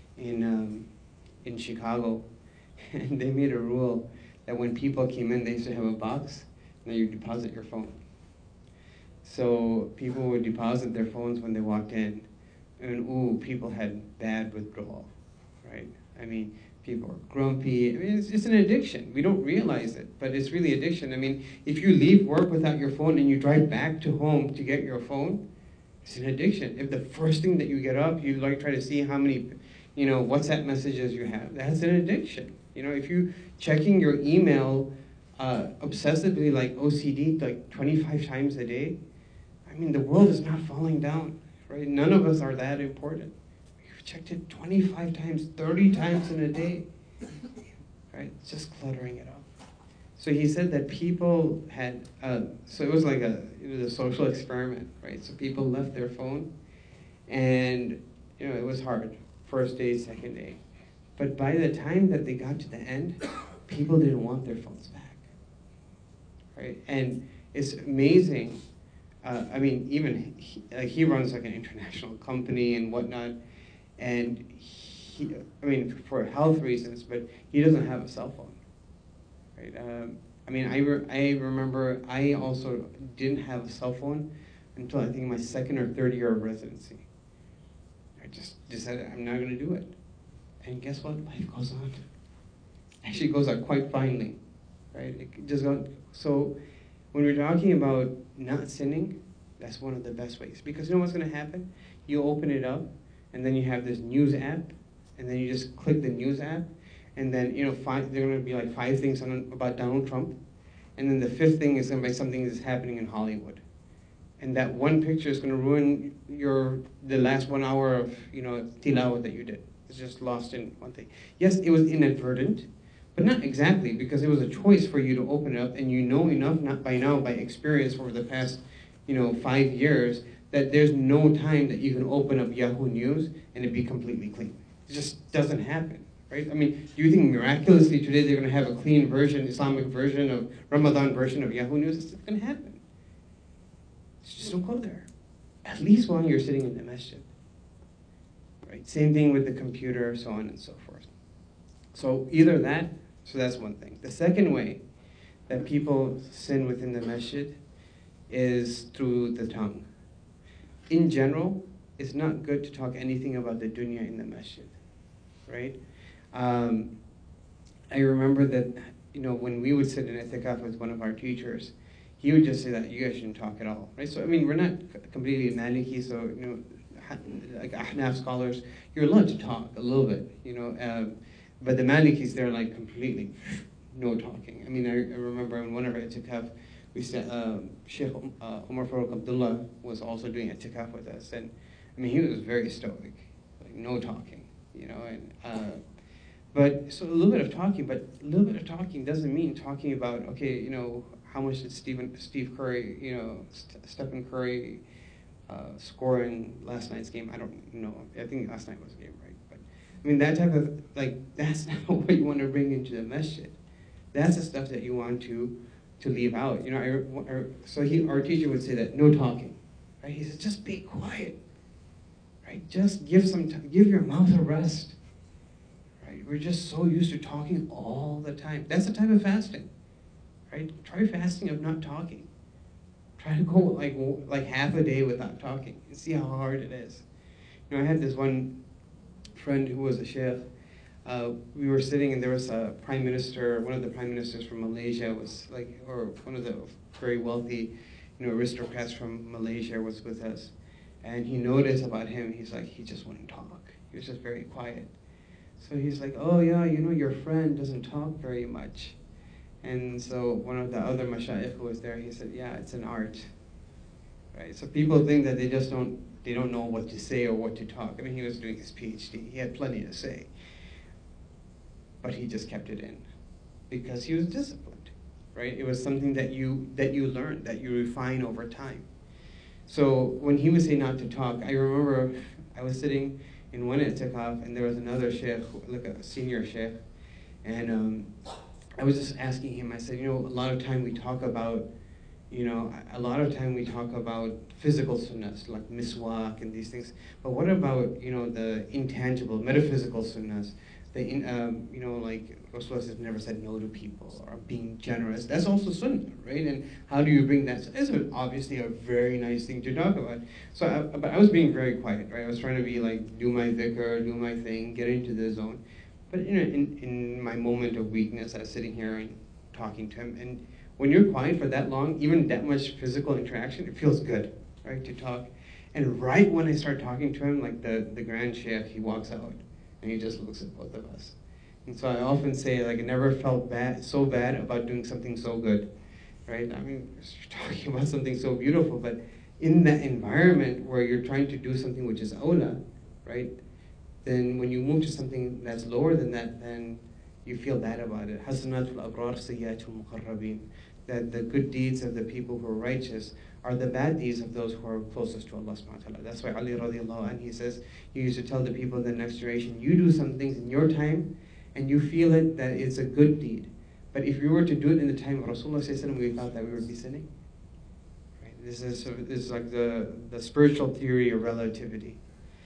in Chicago, and they made a rule that when people came in, they used to have a box, and you deposit your phone. So people would deposit their phones when they walked in, and people had bad withdrawal, right? I mean, people are grumpy. I mean, it's an addiction. We don't realize it, but it's really addiction. I mean, if you leave work without your phone and you drive back to home to get your phone, it's an addiction. If the first thing that you get up, you try to see how many, WhatsApp messages you have, that's an addiction. If you checking your email obsessively like OCD, like 25 times a day, I mean, the world is not falling down, right? None of us are that important. You've checked it 25 times, 30 times in a day, right? It's just cluttering it up. So he said that people had, so it was like a social experiment, right? So people left their phone, and it was hard, first day, second day. But by the time that they got to the end, people didn't want their phones back, right? And it's amazing. I mean, even he runs like an international company and whatnot, and for health reasons, but he doesn't have a cell phone. Right? I remember I also didn't have a cell phone until I think my second or third year of residency. I just decided I'm not going to do it. And guess what? Life goes on. Actually goes on quite finely. Right? It just goes. So when we're talking about not sinning, that's one of the best ways. Because you know what's going to happen? You open it up, and then you have this news app, and then you just click the news app, and then there are going to be like 5 things about Donald Trump, and then the 5th thing is going to be something that's happening in Hollywood, and that one picture is going to ruin the last 1 hour of tilawah that you did. It's just lost in one thing. Yes, it was inadvertent, but not exactly, because it was a choice for you to open it up, and enough not by now by experience over the past 5 years that there's no time that you can open up Yahoo News and it be completely clean. It just doesn't happen. Right? I mean, do you think miraculously today they're going to have a clean version, Islamic version of Ramadan version of Yahoo News? It's not going to happen. Just don't go there. At least while you're sitting in the masjid. Right? Same thing with the computer, so on and so forth. So either that, so that's one thing. The second way that people sin within the masjid is through the tongue. In general, it's not good to talk anything about the dunya in the masjid. Right? I remember that, when we would sit in i'tikaf with one of our teachers, he would just say that you guys shouldn't talk at all, right? So, I mean, we're not completely Maliki, so, like Ahnaf scholars, you're allowed to talk a little bit, but the Malikis, they're like completely no talking. I mean, I remember in one of our i'tikaf, we said, Sheikh Umar Farooq Abdullah was also doing i'tikaf with us, and I mean, he was very stoic, like no talking. But so a little bit of talking, but a little bit of talking doesn't mean talking about, okay, how much did Steve Curry, Stephen Curry score in last night's game? I don't know. I think last night was a game, right? But I mean, that type of, that's not what you want to bring into the masjid. That's the stuff that you want to leave out. Our teacher would say that, no talking, right? He says, just be quiet. Right? Just give your mouth a rest. Right? We're just so used to talking all the time. That's the type of fasting. Right? Try fasting of not talking. Try to go like half a day without talking and see how hard it is. I had this one friend who was a sheikh. We were sitting and there was a prime minister, one of the prime ministers from Malaysia was or one of the very wealthy, aristocrats from Malaysia was with us. And he noticed about him, he's like, he just wouldn't talk. He was just very quiet. So he's like, oh yeah, your friend doesn't talk very much. And so one of the other mashayikh who was there, he said, yeah, it's an art. Right? So people think that they don't know what to say or what to talk. I mean, he was doing his PhD. He had plenty to say. But he just kept it in because he was disciplined, right? It was something that you learn, that you refine over time. So when he would say not to talk, I remember I was sitting in one i'tikaf and there was another sheikh, like a senior sheikh, And I was just asking him, I said, a lot of time we talk about, a lot of time we talk about physical sunnahs, like miswak and these things, but what about, the intangible, metaphysical sunnahs? Like Rasulullah has never said no to people, or being generous. That's also sunnah, right? And how do you bring that? It's obviously a very nice thing to talk about. But I was being very quiet, right? I was trying to be like, do my dhikr, do my thing, get into the zone. But in my moment of weakness, I was sitting here and talking to him. And when you're quiet for that long, even that much physical interaction, it feels good, right, to talk. And right when I start talking to him, like the Grand Sheikh, he walks out. And he just looks at both of us. And so I often say, like, I never felt so bad about doing something so good, right? I mean, you're talking about something so beautiful, but in that environment where you're trying to do something which is awla, right? Then when you move to something that's lower than that, then you feel bad about it. Hasanatul abrar sayyatul muqarrabin. That the good deeds of the people who are righteous are the bad deeds of those who are closest to Allah subhanahu wa ta'ala. That's why Ali radiallahu anh, he says, he used to tell the people in the next generation, you do some things in your time, and you feel it that it's a good deed. But if you were to do it in the time of Rasulullah, we thought that we would be sinning. Right? This is like the spiritual theory of relativity.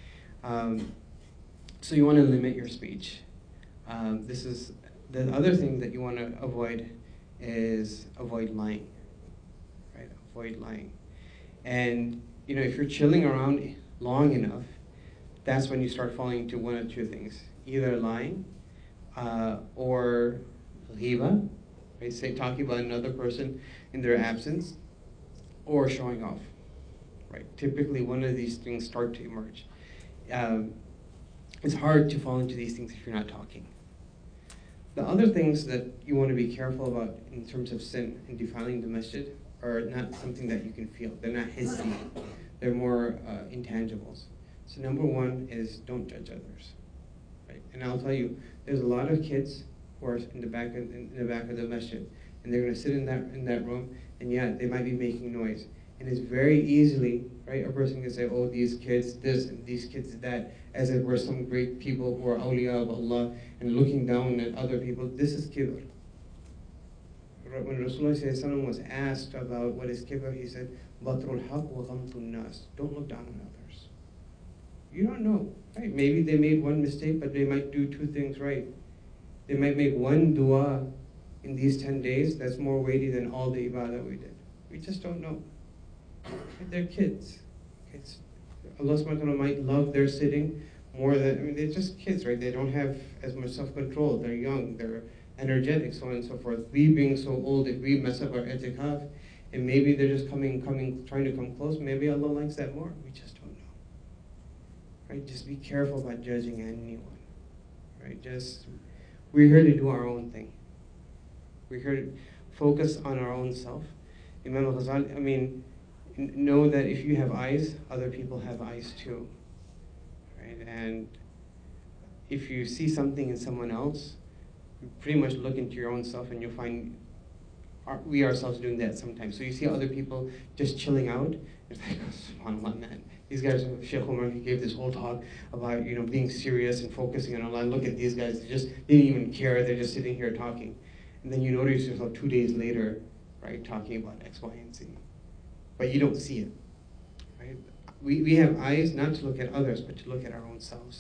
So you want to limit your speech. This is the other thing that you want to avoid is avoid lying, right? Avoid lying. And if you're chilling around long enough, that's when you start falling into one of two things: either lying or ghiba, right? Talking about another person in their absence, or showing off, right? Typically, one of these things start to emerge. It's hard to fall into these things if you're not talking. The other things that you want to be careful about in terms of sin and defiling the masjid are not something that you can feel. They're not hissi. They're more intangibles. So number one is don't judge others. Right? And I'll tell you, there's a lot of kids who are in the back of the masjid, and they're going to sit in that room, and yeah, they might be making noise. And it's very easily, right, a person can say, oh, these kids this and these kids that, as if we're some great people who are awliya of Allah and looking down at other people. This is kibr. When Rasulullah was asked about what is kibr, he said, batrul haq wa ghamtun nas. Don't look down on others. You don't know, right? Maybe they made one mistake, but they might do two things right. They might make one dua in these 10 days that's more weighty than all the ibadah we did. We just don't know. They're kids. Allah subhanahu wa ta'ala might love their sitting more than, they're just kids, right? They don't have as much self-control. They're young, they're energetic, so on and so forth. We being so old, if we mess up our itikaf, and maybe they're just trying to come close, maybe Allah likes that more. We just don't know. Right? Just be careful about judging anyone. Right? We're here to do our own thing. We're here to focus on our own self. Imam al-Ghazali, know that if you have eyes, other people have eyes too, right? And if you see something in someone else, you pretty much look into your own self and you'll find we ourselves doing that sometimes. So you see other people just chilling out, it's like, oh, subhanAllah, man. These guys, Sheikh Umar, he gave this whole talk about, being serious and focusing on Allah. Look at these guys, they just didn't even care, they're just sitting here talking. And then you notice yourself 2 days later, right, talking about X, Y, and Z. But you don't see it, right? We have eyes not to look at others, but to look at our own selves.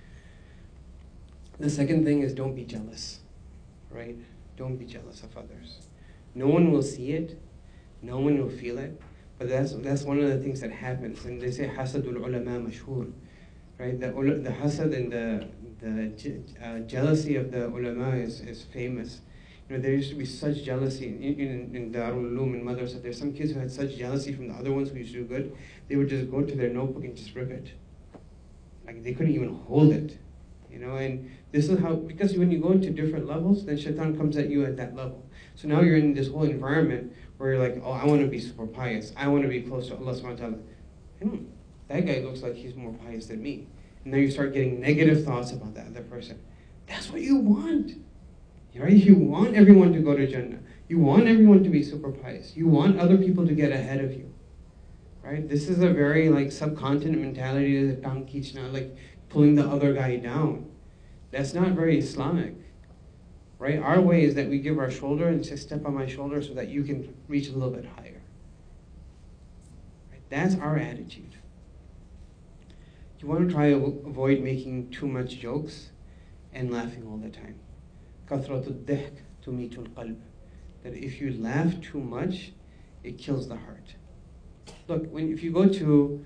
The second thing is don't be jealous, right? Don't be jealous of others. No one will see it, no one will feel it, but that's one of the things that happens. And they say hasadul ulama mashhur, right? The hasad and the jealousy of the ulama is famous. There used to be such jealousy in Darul Uloom and Madrasa. There's some kids who had such jealousy from the other ones who used to do good. They would just go to their notebook and just rip it. Like they couldn't even hold it. And this is how, because when you go into different levels, then shaitan comes at you at that level. So now you're in this whole environment where you're like, oh, I want to be super pious. I want to be close to Allah subhanahu wa ta'ala. That guy looks like he's more pious than me. And then you start getting negative thoughts about that other person. That's what you want. Right? You want everyone to go to Jannah. You want everyone to be super pious. You want other people to get ahead of you. Right? This is a very subcontinent mentality, like pulling the other guy down. That's not very Islamic. right? Our way is that we give our shoulder and say, step on my shoulder so that you can reach a little bit higher. Right? That's our attitude. You want to try to avoid making too much jokes and laughing all the time. كثرة الضحك تميت القلب. That if you laugh too much, it kills the heart. Look, if you go to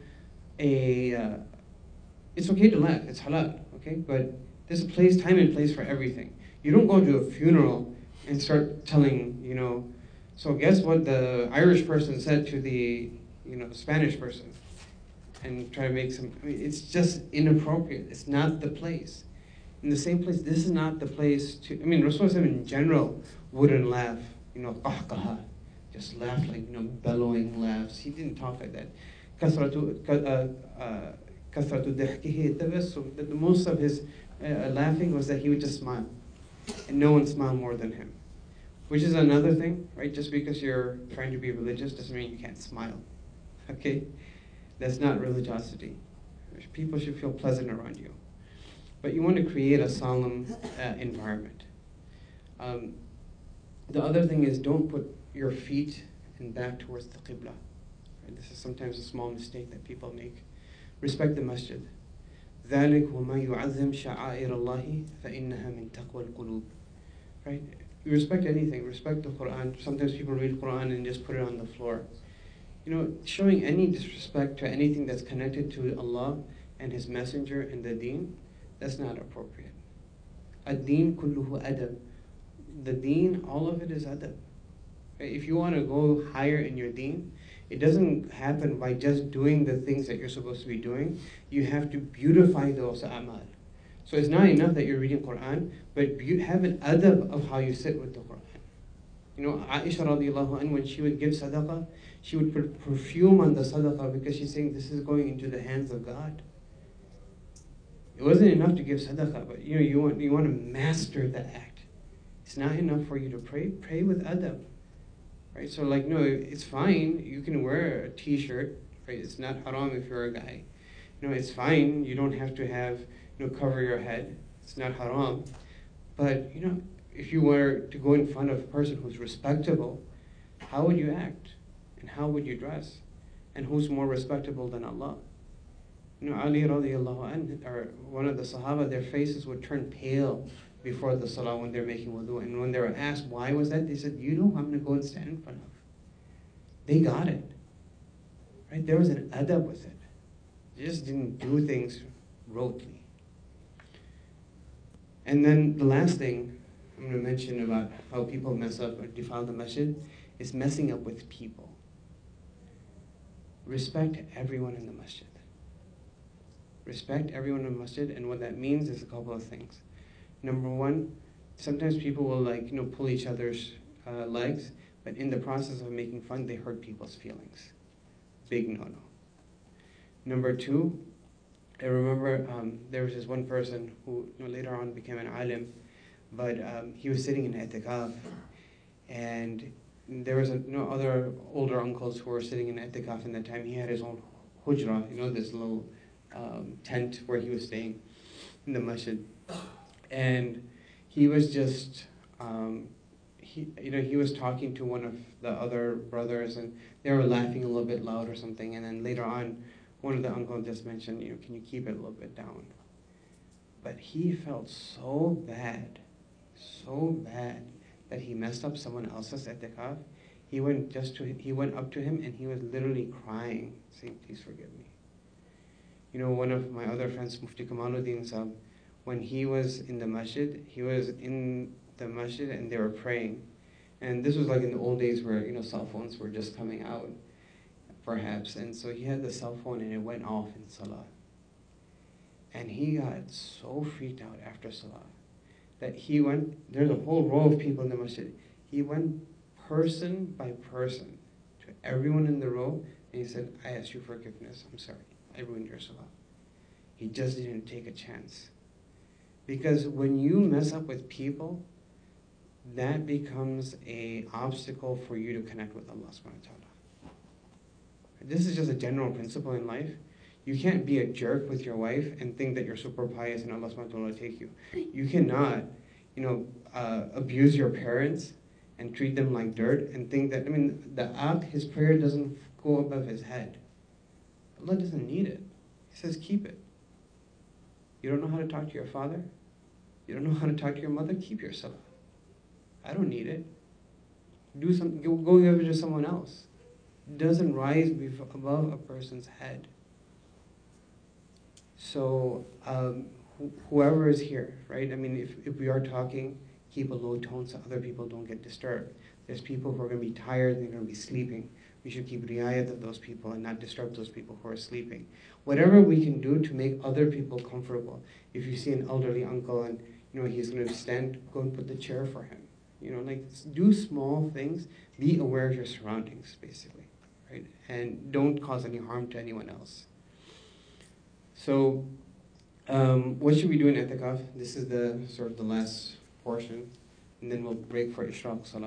it's okay to laugh, it's halal, okay? But there's a place, time and place for everything. You don't go to a funeral and start telling, so guess what the Irish person said to the, Spanish person, and try to make it's just inappropriate. It's not the place. In the same place, this is not the place to, Rasulullah in general wouldn't laugh, qahqaha, just laugh like, bellowing laughs. He didn't talk like that. كثرة ضحكه التبسم. That the most of his laughing was that he would just smile, and no one smiled more than him. Which is another thing, right? Just because you're trying to be religious doesn't mean you can't smile. Okay? That's not religiosity. People should feel pleasant around you. But you want to create a solemn environment. The other thing is, don't put your feet and back towards the qibla. Right? This is sometimes a small mistake that people make. Respect the masjid. ذلك وما يعظم شعائر الله فإنها من تقوى القلوب. Right? You respect anything. Respect the Quran. Sometimes people read Quran and just put it on the floor. Showing any disrespect to anything that's connected to Allah and His Messenger and the Deen, that's not appropriate. Ad-Deen kulluhu adab. The Deen, all of it is adab. If you want to go higher in your Deen, it doesn't happen by just doing the things that you're supposed to be doing. You have to beautify those a'mal. So it's not enough that you're reading Quran, but you have an adab of how you sit with the Quran. Aisha radiallahu anha, when she would give sadaqah, she would put perfume on the sadaqah because she's saying this is going into the hands of God. It wasn't enough to give sadaqah, but you want to master the act. It's not enough for you to pray. Pray with adab. Right? So no, it's fine. You can wear a t-shirt, right? It's not haram if you're a guy. It's fine. You don't have to have, cover your head. It's not haram. But, if you were to go in front of a person who's respectable, how would you act? And how would you dress? And who's more respectable than Allah? Ali radiallahu anhu, or one of the Sahaba, their faces would turn pale before the salah when they're making wudu. And when they were asked why was that, they said, I'm going to go and stand in front of. They got it. Right? There was an adab with it. They just didn't do things rotely. And then the last thing I'm going to mention about how people mess up or defile the masjid is messing up with people. Respect everyone in the masjid. Respect everyone in the masjid, and what that means is a couple of things. Number one, sometimes people will pull each other's legs, but in the process of making fun, they hurt people's feelings. Big no-no. Number two, I remember there was this one person who later on became an alim, but he was sitting in i'tikaf, and there was other older uncles who were sitting in i'tikaf in that time. He had his own hujra, this little tent where he was staying in the masjid. And he was just, he was talking to one of the other brothers, and they were laughing a little bit loud or something. And then later on, one of the uncles just mentioned, can you keep it a little bit down? But he felt so bad that he messed up someone else's i'tikaf. He went up to him and he was literally crying, saying, "Please forgive me." One of my other friends, Mufti Kamaluddin Sahab, when he was in the masjid, and they were praying. And this was in the old days where, cell phones were just coming out, perhaps. And so he had the cell phone and it went off in salah. And he got so freaked out after salah that there's a whole row of people in the masjid. He went person by person to everyone in the row and he said, "I ask you forgiveness. I'm sorry. I ruined your salah." He just didn't take a chance. Because when you mess up with people, that becomes an obstacle for you to connect with Allah subhanahu wa ta'ala. This is just a general principle in life. You can't be a jerk with your wife and think that you're super pious and Allah subhanahu wa ta'ala will take you. You cannot, abuse your parents and treat them like dirt and think that, the act, his prayer doesn't go above his head. Allah doesn't need it. He says, keep it. You don't know how to talk to your father? You don't know how to talk to your mother? Keep your salah. I don't need it. Go give it to someone else. It doesn't rise above a person's head. So whoever is here, right? If we are talking, keep a low tone so other people don't get disturbed. There's people who are going to be tired, they're going to be sleeping. We should keep riayat of those people and not disturb those people who are sleeping. Whatever we can do to make other people comfortable. If you see an elderly uncle and he's going to stand, go and put the chair for him. Do small things. Be aware of your surroundings, basically, right? And don't cause any harm to anyone else. So, what should we do in i'tikaf? This is the sort of the last portion, and then we'll break for Ishraq Salah.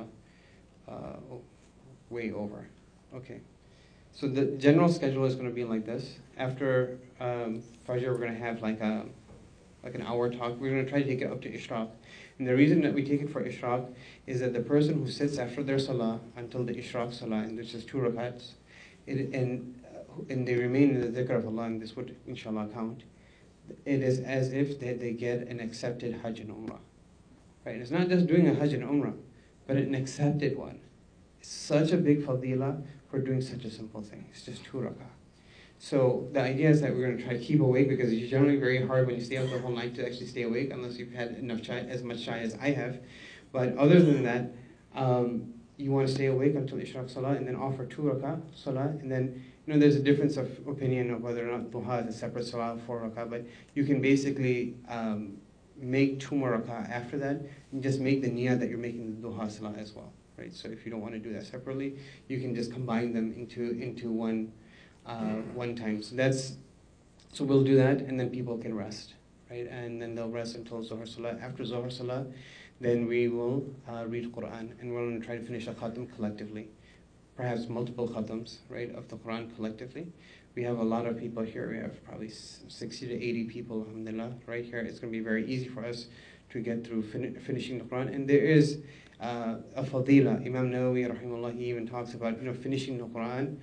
Way over. Okay. So the general schedule is going to be like this. After Fajr, we're going to have like an hour talk. We're going to try to take it up to Ishraq. And the reason that we take it for Ishraq is that the person who sits after their Salah until the Ishraq Salah, and which is 2 rakats, and they remain in the dhikr of Allah, and this would inshallah count, it is as if they get an accepted Hajj and Umrah. Right? It's not just doing a Hajj and Umrah, but an accepted one. It's such a big fadila for doing such a simple thing. It's just 2 rakah. So the idea is that we're going to try to keep awake, because it's generally very hard when you stay out the whole night to actually stay awake, unless you've had enough chai, as much chai as I have. But other than that, you want to stay awake until Ishraq Salah and then offer 2 rakah Salah. And then, there's a difference of opinion of whether or not duha is a separate Salah, 4 rakah. But you can basically make 2 more rakah after that, and just make the niyyah that you're making the duha Salah as well. Right? So if you don't want to do that separately, you can just combine them into one time. So we'll do that, and then people can rest, right? And then they'll rest until Zuhr Salah. After Zuhr Salah, then we will read Quran, and we're going to try to finish a khatam collectively, perhaps multiple khatams, right, of the Quran collectively. We have a lot of people here. We have probably 60 to 80 people, alhamdulillah, right here. It's going to be very easy for us to get through finishing the Quran. And there is a fadila. Imam Nawawi, rahimahullah, he even talks about finishing the Quran.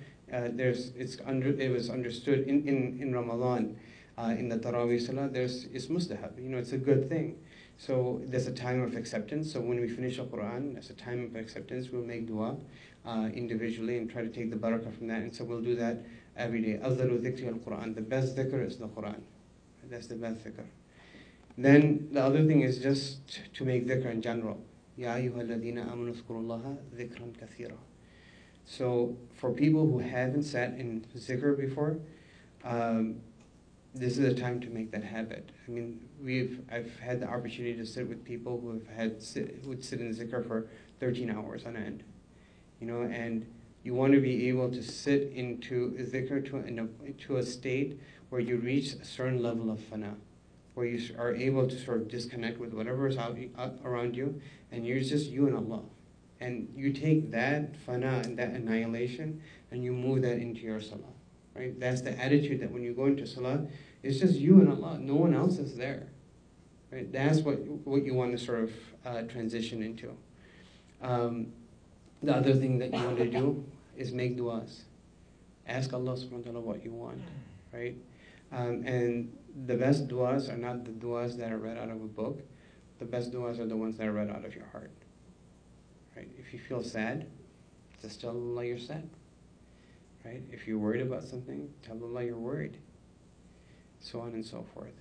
It was understood in Ramadan, in the Tarawih Salah. It's mustahab. It's a good thing. So there's a time of acceptance. So when we finish the Quran, there's a time of acceptance. We'll make dua individually and try to take the barakah from that. And so we'll do that every day. Afdalu dhikri al-Quran. The best dhikr is the Quran. That's the best dhikr. Then the other thing is just to make dhikr in general. Ya ayyuhalladhina amanu dhkurullaha dhikran kathira. So for people who haven't sat in zikr before, this is a time to make that habit. I've had the opportunity to sit with people who would sit in zikr for 13 hours on end, and you want to be able to sit into zikr to a state where you reach a certain level of fana, where you are able to sort of disconnect with whatever is around you, and you're just you and Allah. And you take that fana and that annihilation, and you move that into your salah. Right? That's the attitude that when you go into salah, it's just you and Allah. No one else is there. Right? That's what you want to sort of transition into. The other thing that you want to do is make du'as. Ask Allah subhanahu wa ta'ala what you want. Right? And the best du'as are not the du'as that are read out of a book. The best du'as are the ones that are read out of your heart. Right? If you feel sad, just tell Allah you're sad. Right? If you're worried about something, tell Allah you're worried. So on and so forth.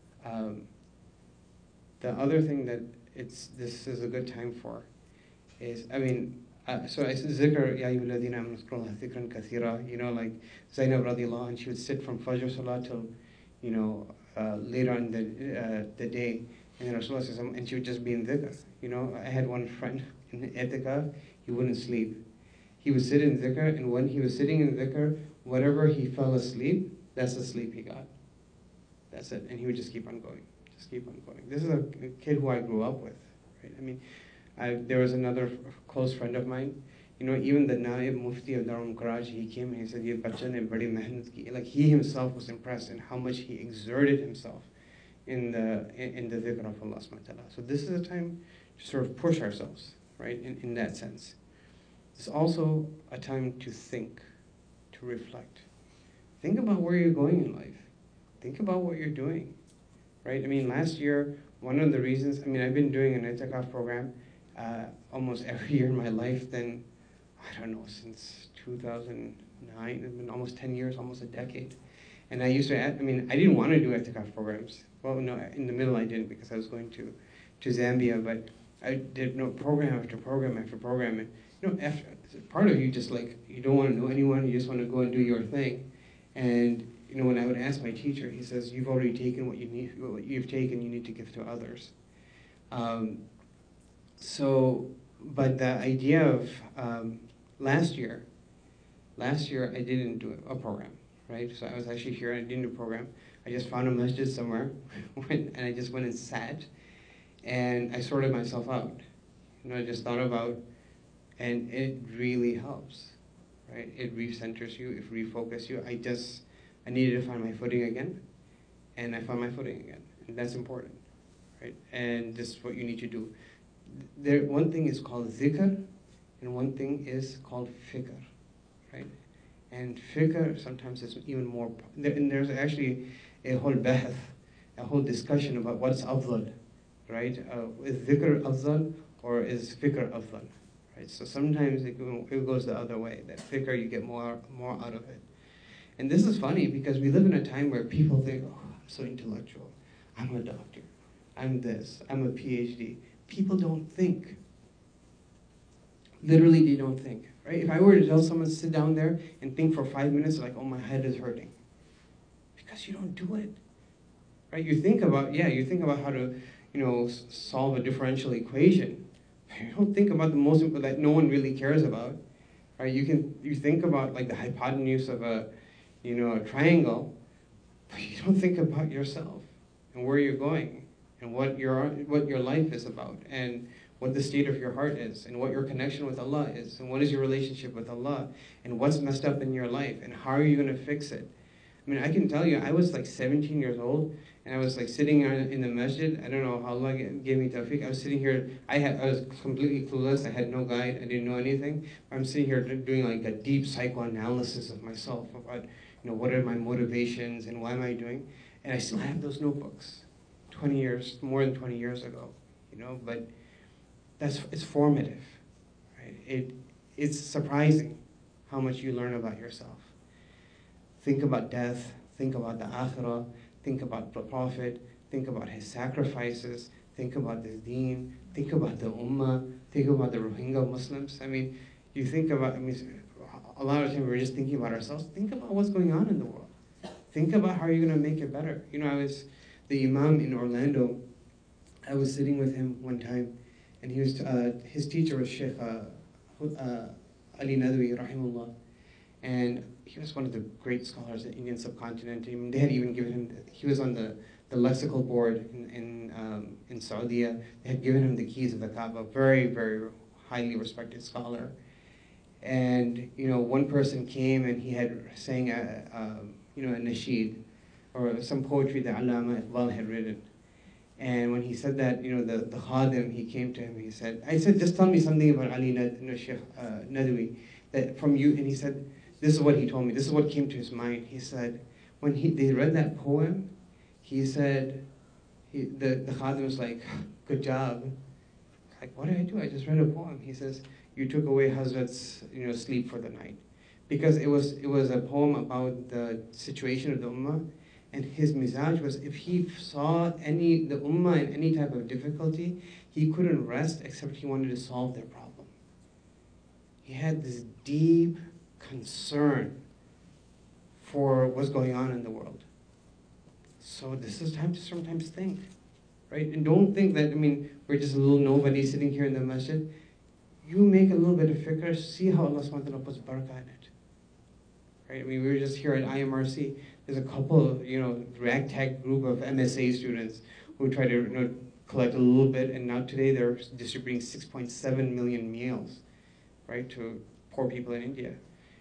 The other thing that this is a good time for is, so I said zikr, ya ayyuhalladhina amanu dhkurullaha dhikran kathira, like Zainab radiallahu anha, she would sit from Fajr Salah till, later on the day, and then Rasulullah says, and she would just be in dhikr. I had one friend in i'tikaf, he wouldn't sleep. He would sit in dhikr, and when he was sitting in dhikr, whatever he fell asleep, that's the sleep he got. That's it. And he would just keep on going. This is a kid who I grew up with. Right? There was another close friend of mine. Even the Naib Mufti of Darul Karachi, he came and he said, "Ye bacha ne badi mehnat ki." Like he himself was impressed in how much he exerted himself in the dhikr of Allah subhanahu wa ta'ala. So this is a time to sort of push ourselves, right, in that sense. It's also a time to think, to reflect. Think about where you're going in life. Think about what you're doing, right? I mean, last year, one of the reasons, I mean, I've been doing an itikaf program almost every year in my life, then, I don't know, since 2009, it's been almost 10 years, almost a decade. And I used to, I mean, I didn't want to do itikaf programs. Well, no, in the middle I didn't because I was going to Zambia, but I did program after program after program. And, after, part of you just like, you don't want to know anyone, you just want to go and do your thing. And, when I would ask my teacher, he says, you've already taken what you've taken, you need to give to others. But the idea of last year I didn't do a program, right? So I was actually here and I didn't do a program. I just found a masjid somewhere, and I just went and sat, and I sorted myself out. I just thought about, and it really helps, right? It recenters you, it refocuses you. I needed to find my footing again, and I found my footing again, and that's important, right? And this is what you need to do. One thing is called dhikr, and one thing is called fikr, right? And fikr sometimes is even more, and there's actually a whole bahth, a whole discussion about what's afdal, right? Is dhikr afdal or is fikr afdal, right? So sometimes it goes the other way, that fikr you get more out of it. And this is funny because we live in a time where people think, oh, I'm so intellectual, I'm a doctor, I'm this, I'm a PhD. People don't think. Literally, they don't think, right? If I were to tell someone to sit down there and think for 5 minutes, like, oh, my head is hurting. Because you don't do it, right? You think about how to, solve a differential equation. You don't think about the most important that no one really cares about, right? You think about like the hypotenuse of a triangle, but you don't think about yourself and where you're going and what your life is about and what the state of your heart is and what your connection with Allah is and what is your relationship with Allah and what's messed up in your life and how are you going to fix it. I mean, I can tell you, I was like 17 years old and I was like sitting in the masjid. I don't know how Allah gave me tawfiq. I was sitting here, I was completely clueless. I had no guide. I didn't know anything. I'm sitting here doing like a deep psychoanalysis of myself about what are my motivations and why am I doing? And I still have those notebooks, more than 20 years ago, but it's formative, right? It's surprising how much you learn about yourself. Think about death, think about the akhirah, think about the Prophet, think about his sacrifices, think about the deen, think about the ummah, think about the Rohingya Muslims. I mean, you think about, a lot of times we're just thinking about ourselves. Think about what's going on in the world. Think about how you're going to make it better. The Imam in Orlando, I was sitting with him one time, and his teacher was Sheikh Ali Nadwi, rahimahullah, and he was one of the great scholars in the Indian subcontinent. I mean, they had even given him, he was on the lexical board in Saudi. They had given him the keys of the Kaaba, very, very highly respected scholar. And one person came and he had sang a nasheed or some poetry that Allama Iqbal had written. And when he said that, the khadim, he came to him. I said, just tell me something about Ali Sheikh Nadwi that from you. And he said, this is what he told me. This is what came to his mind. He said, when they read that poem, he said, the khadim was like, good job. Like, what did I do? I just read a poem. He says, you took away Hazrat's sleep for the night. Because it was a poem about the situation of the ummah, and his mizaj was if he saw the ummah in any type of difficulty, he couldn't rest except he wanted to solve their problem. He had this deep concern for what's going on in the world. So this is time to sometimes think, right? And don't think that, we're just a little nobody sitting here in the masjid. You make a little bit of fikr, see how Allah subhanahu wa ta'ala puts barakah in it. Right? We were just here at IMRC. There's a couple of, ragtag group of MSA students who try to collect a little bit, and now today they're distributing 6.7 million meals, right, to poor people in India.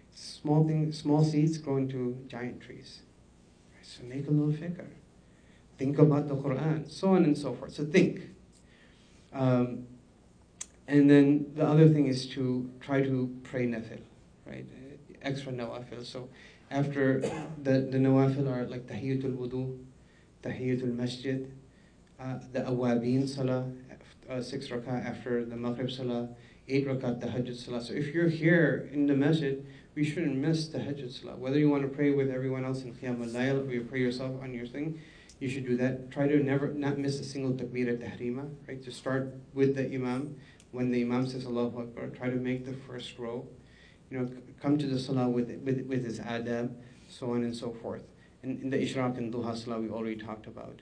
Small seeds grow into giant trees. Right? So make a little fikr. Think about the Quran, so on and so forth. So think. Um, and then the other thing is to try to pray nafil, right? Extra nawafil. So after the nawafil are like tahiyatul wudu, tahiyatul masjid, the awabin salah, 6 rakah after the maghrib salah, 8 rakat tahajjud salah. So if you're here in the masjid, we shouldn't miss the tahajjud salah. Whether you want to pray with everyone else in qiyam al-layl or you pray yourself on your thing, you should do that. Try to not miss a single takbir tahrima, right? To start with the imam. When the imam says Allahu Akbar, try to make the first row. Come to the salah with his adab, so on and so forth. And in the ishraq and duha salah we already talked about.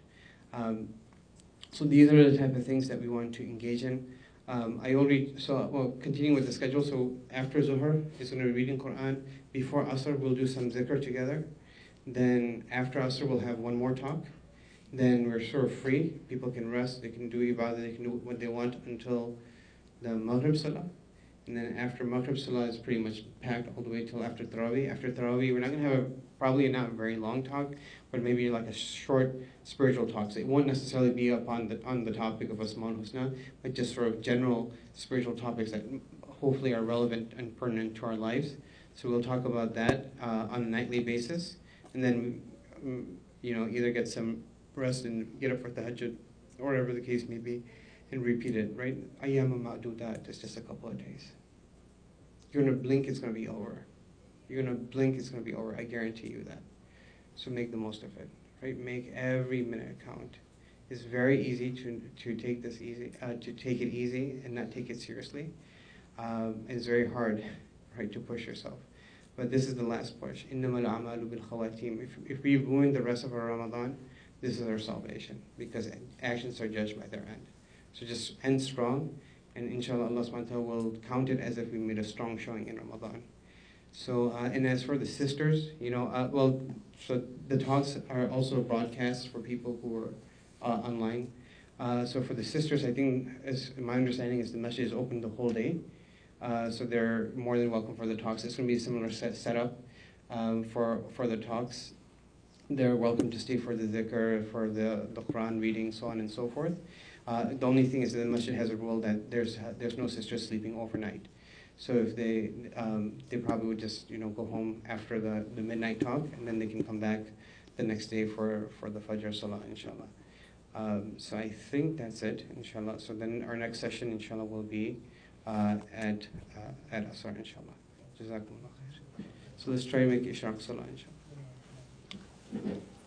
So these are the type of things that we want to engage in. Continuing with the schedule, so after Zuhr, it's going to be reading Quran. Before Asr, we'll do some zikr together. Then after Asr, we'll have one more talk. Then we're sort of free. People can rest, they can do ibadah, they can do what they want until the Maghrib Salah. And then after Maghrib Salah is pretty much packed all the way till after Tarawih. After Tarawih, we're not going to have probably not a very long talk, but maybe like a short spiritual talk. So it won't necessarily be on the topic of Asmaul Husna, but just sort of general spiritual topics that hopefully are relevant and pertinent to our lives. So we'll talk about that on a nightly basis, and then either get some rest and get up for tahajjud, or whatever the case may be, and repeat it, right? Ayyam ma'dudat, it's just a couple of days. You're gonna blink, it's gonna be over. You're gonna blink, it's gonna be over. I guarantee you that. So make the most of it, right? Make every minute count. It's very easy to take this easy, to take it easy and not take it seriously. It's very hard, right, to push yourself. But this is the last push. إِنَّمَا الْأَعْمَالُ بِالْخَوَاتِيمِ. If we ruin the rest of our Ramadan, this is our salvation, because actions are judged by their end. So just end strong, and inshallah Allah subhanahu wa ta'ala will count it as if we made a strong showing in Ramadan. So, and as for the sisters, so the talks are also broadcast for people who are online. So for the sisters, I think, as my understanding is the masjid is open the whole day. So they're more than welcome for the talks. It's going to be a similar setup for the talks. They're welcome to stay for the dhikr, for the Quran reading, so on and so forth. The only thing is that the masjid has a rule that there's no sisters sleeping overnight. So if they probably would just go home after the midnight talk, and then they can come back the next day for the Fajr Salah, inshallah. So I think that's it, inshallah. So then our next session, inshallah, will be at Asr, inshallah. Jazakumullah khair. So let's try to make Ishraq Salah, inshallah.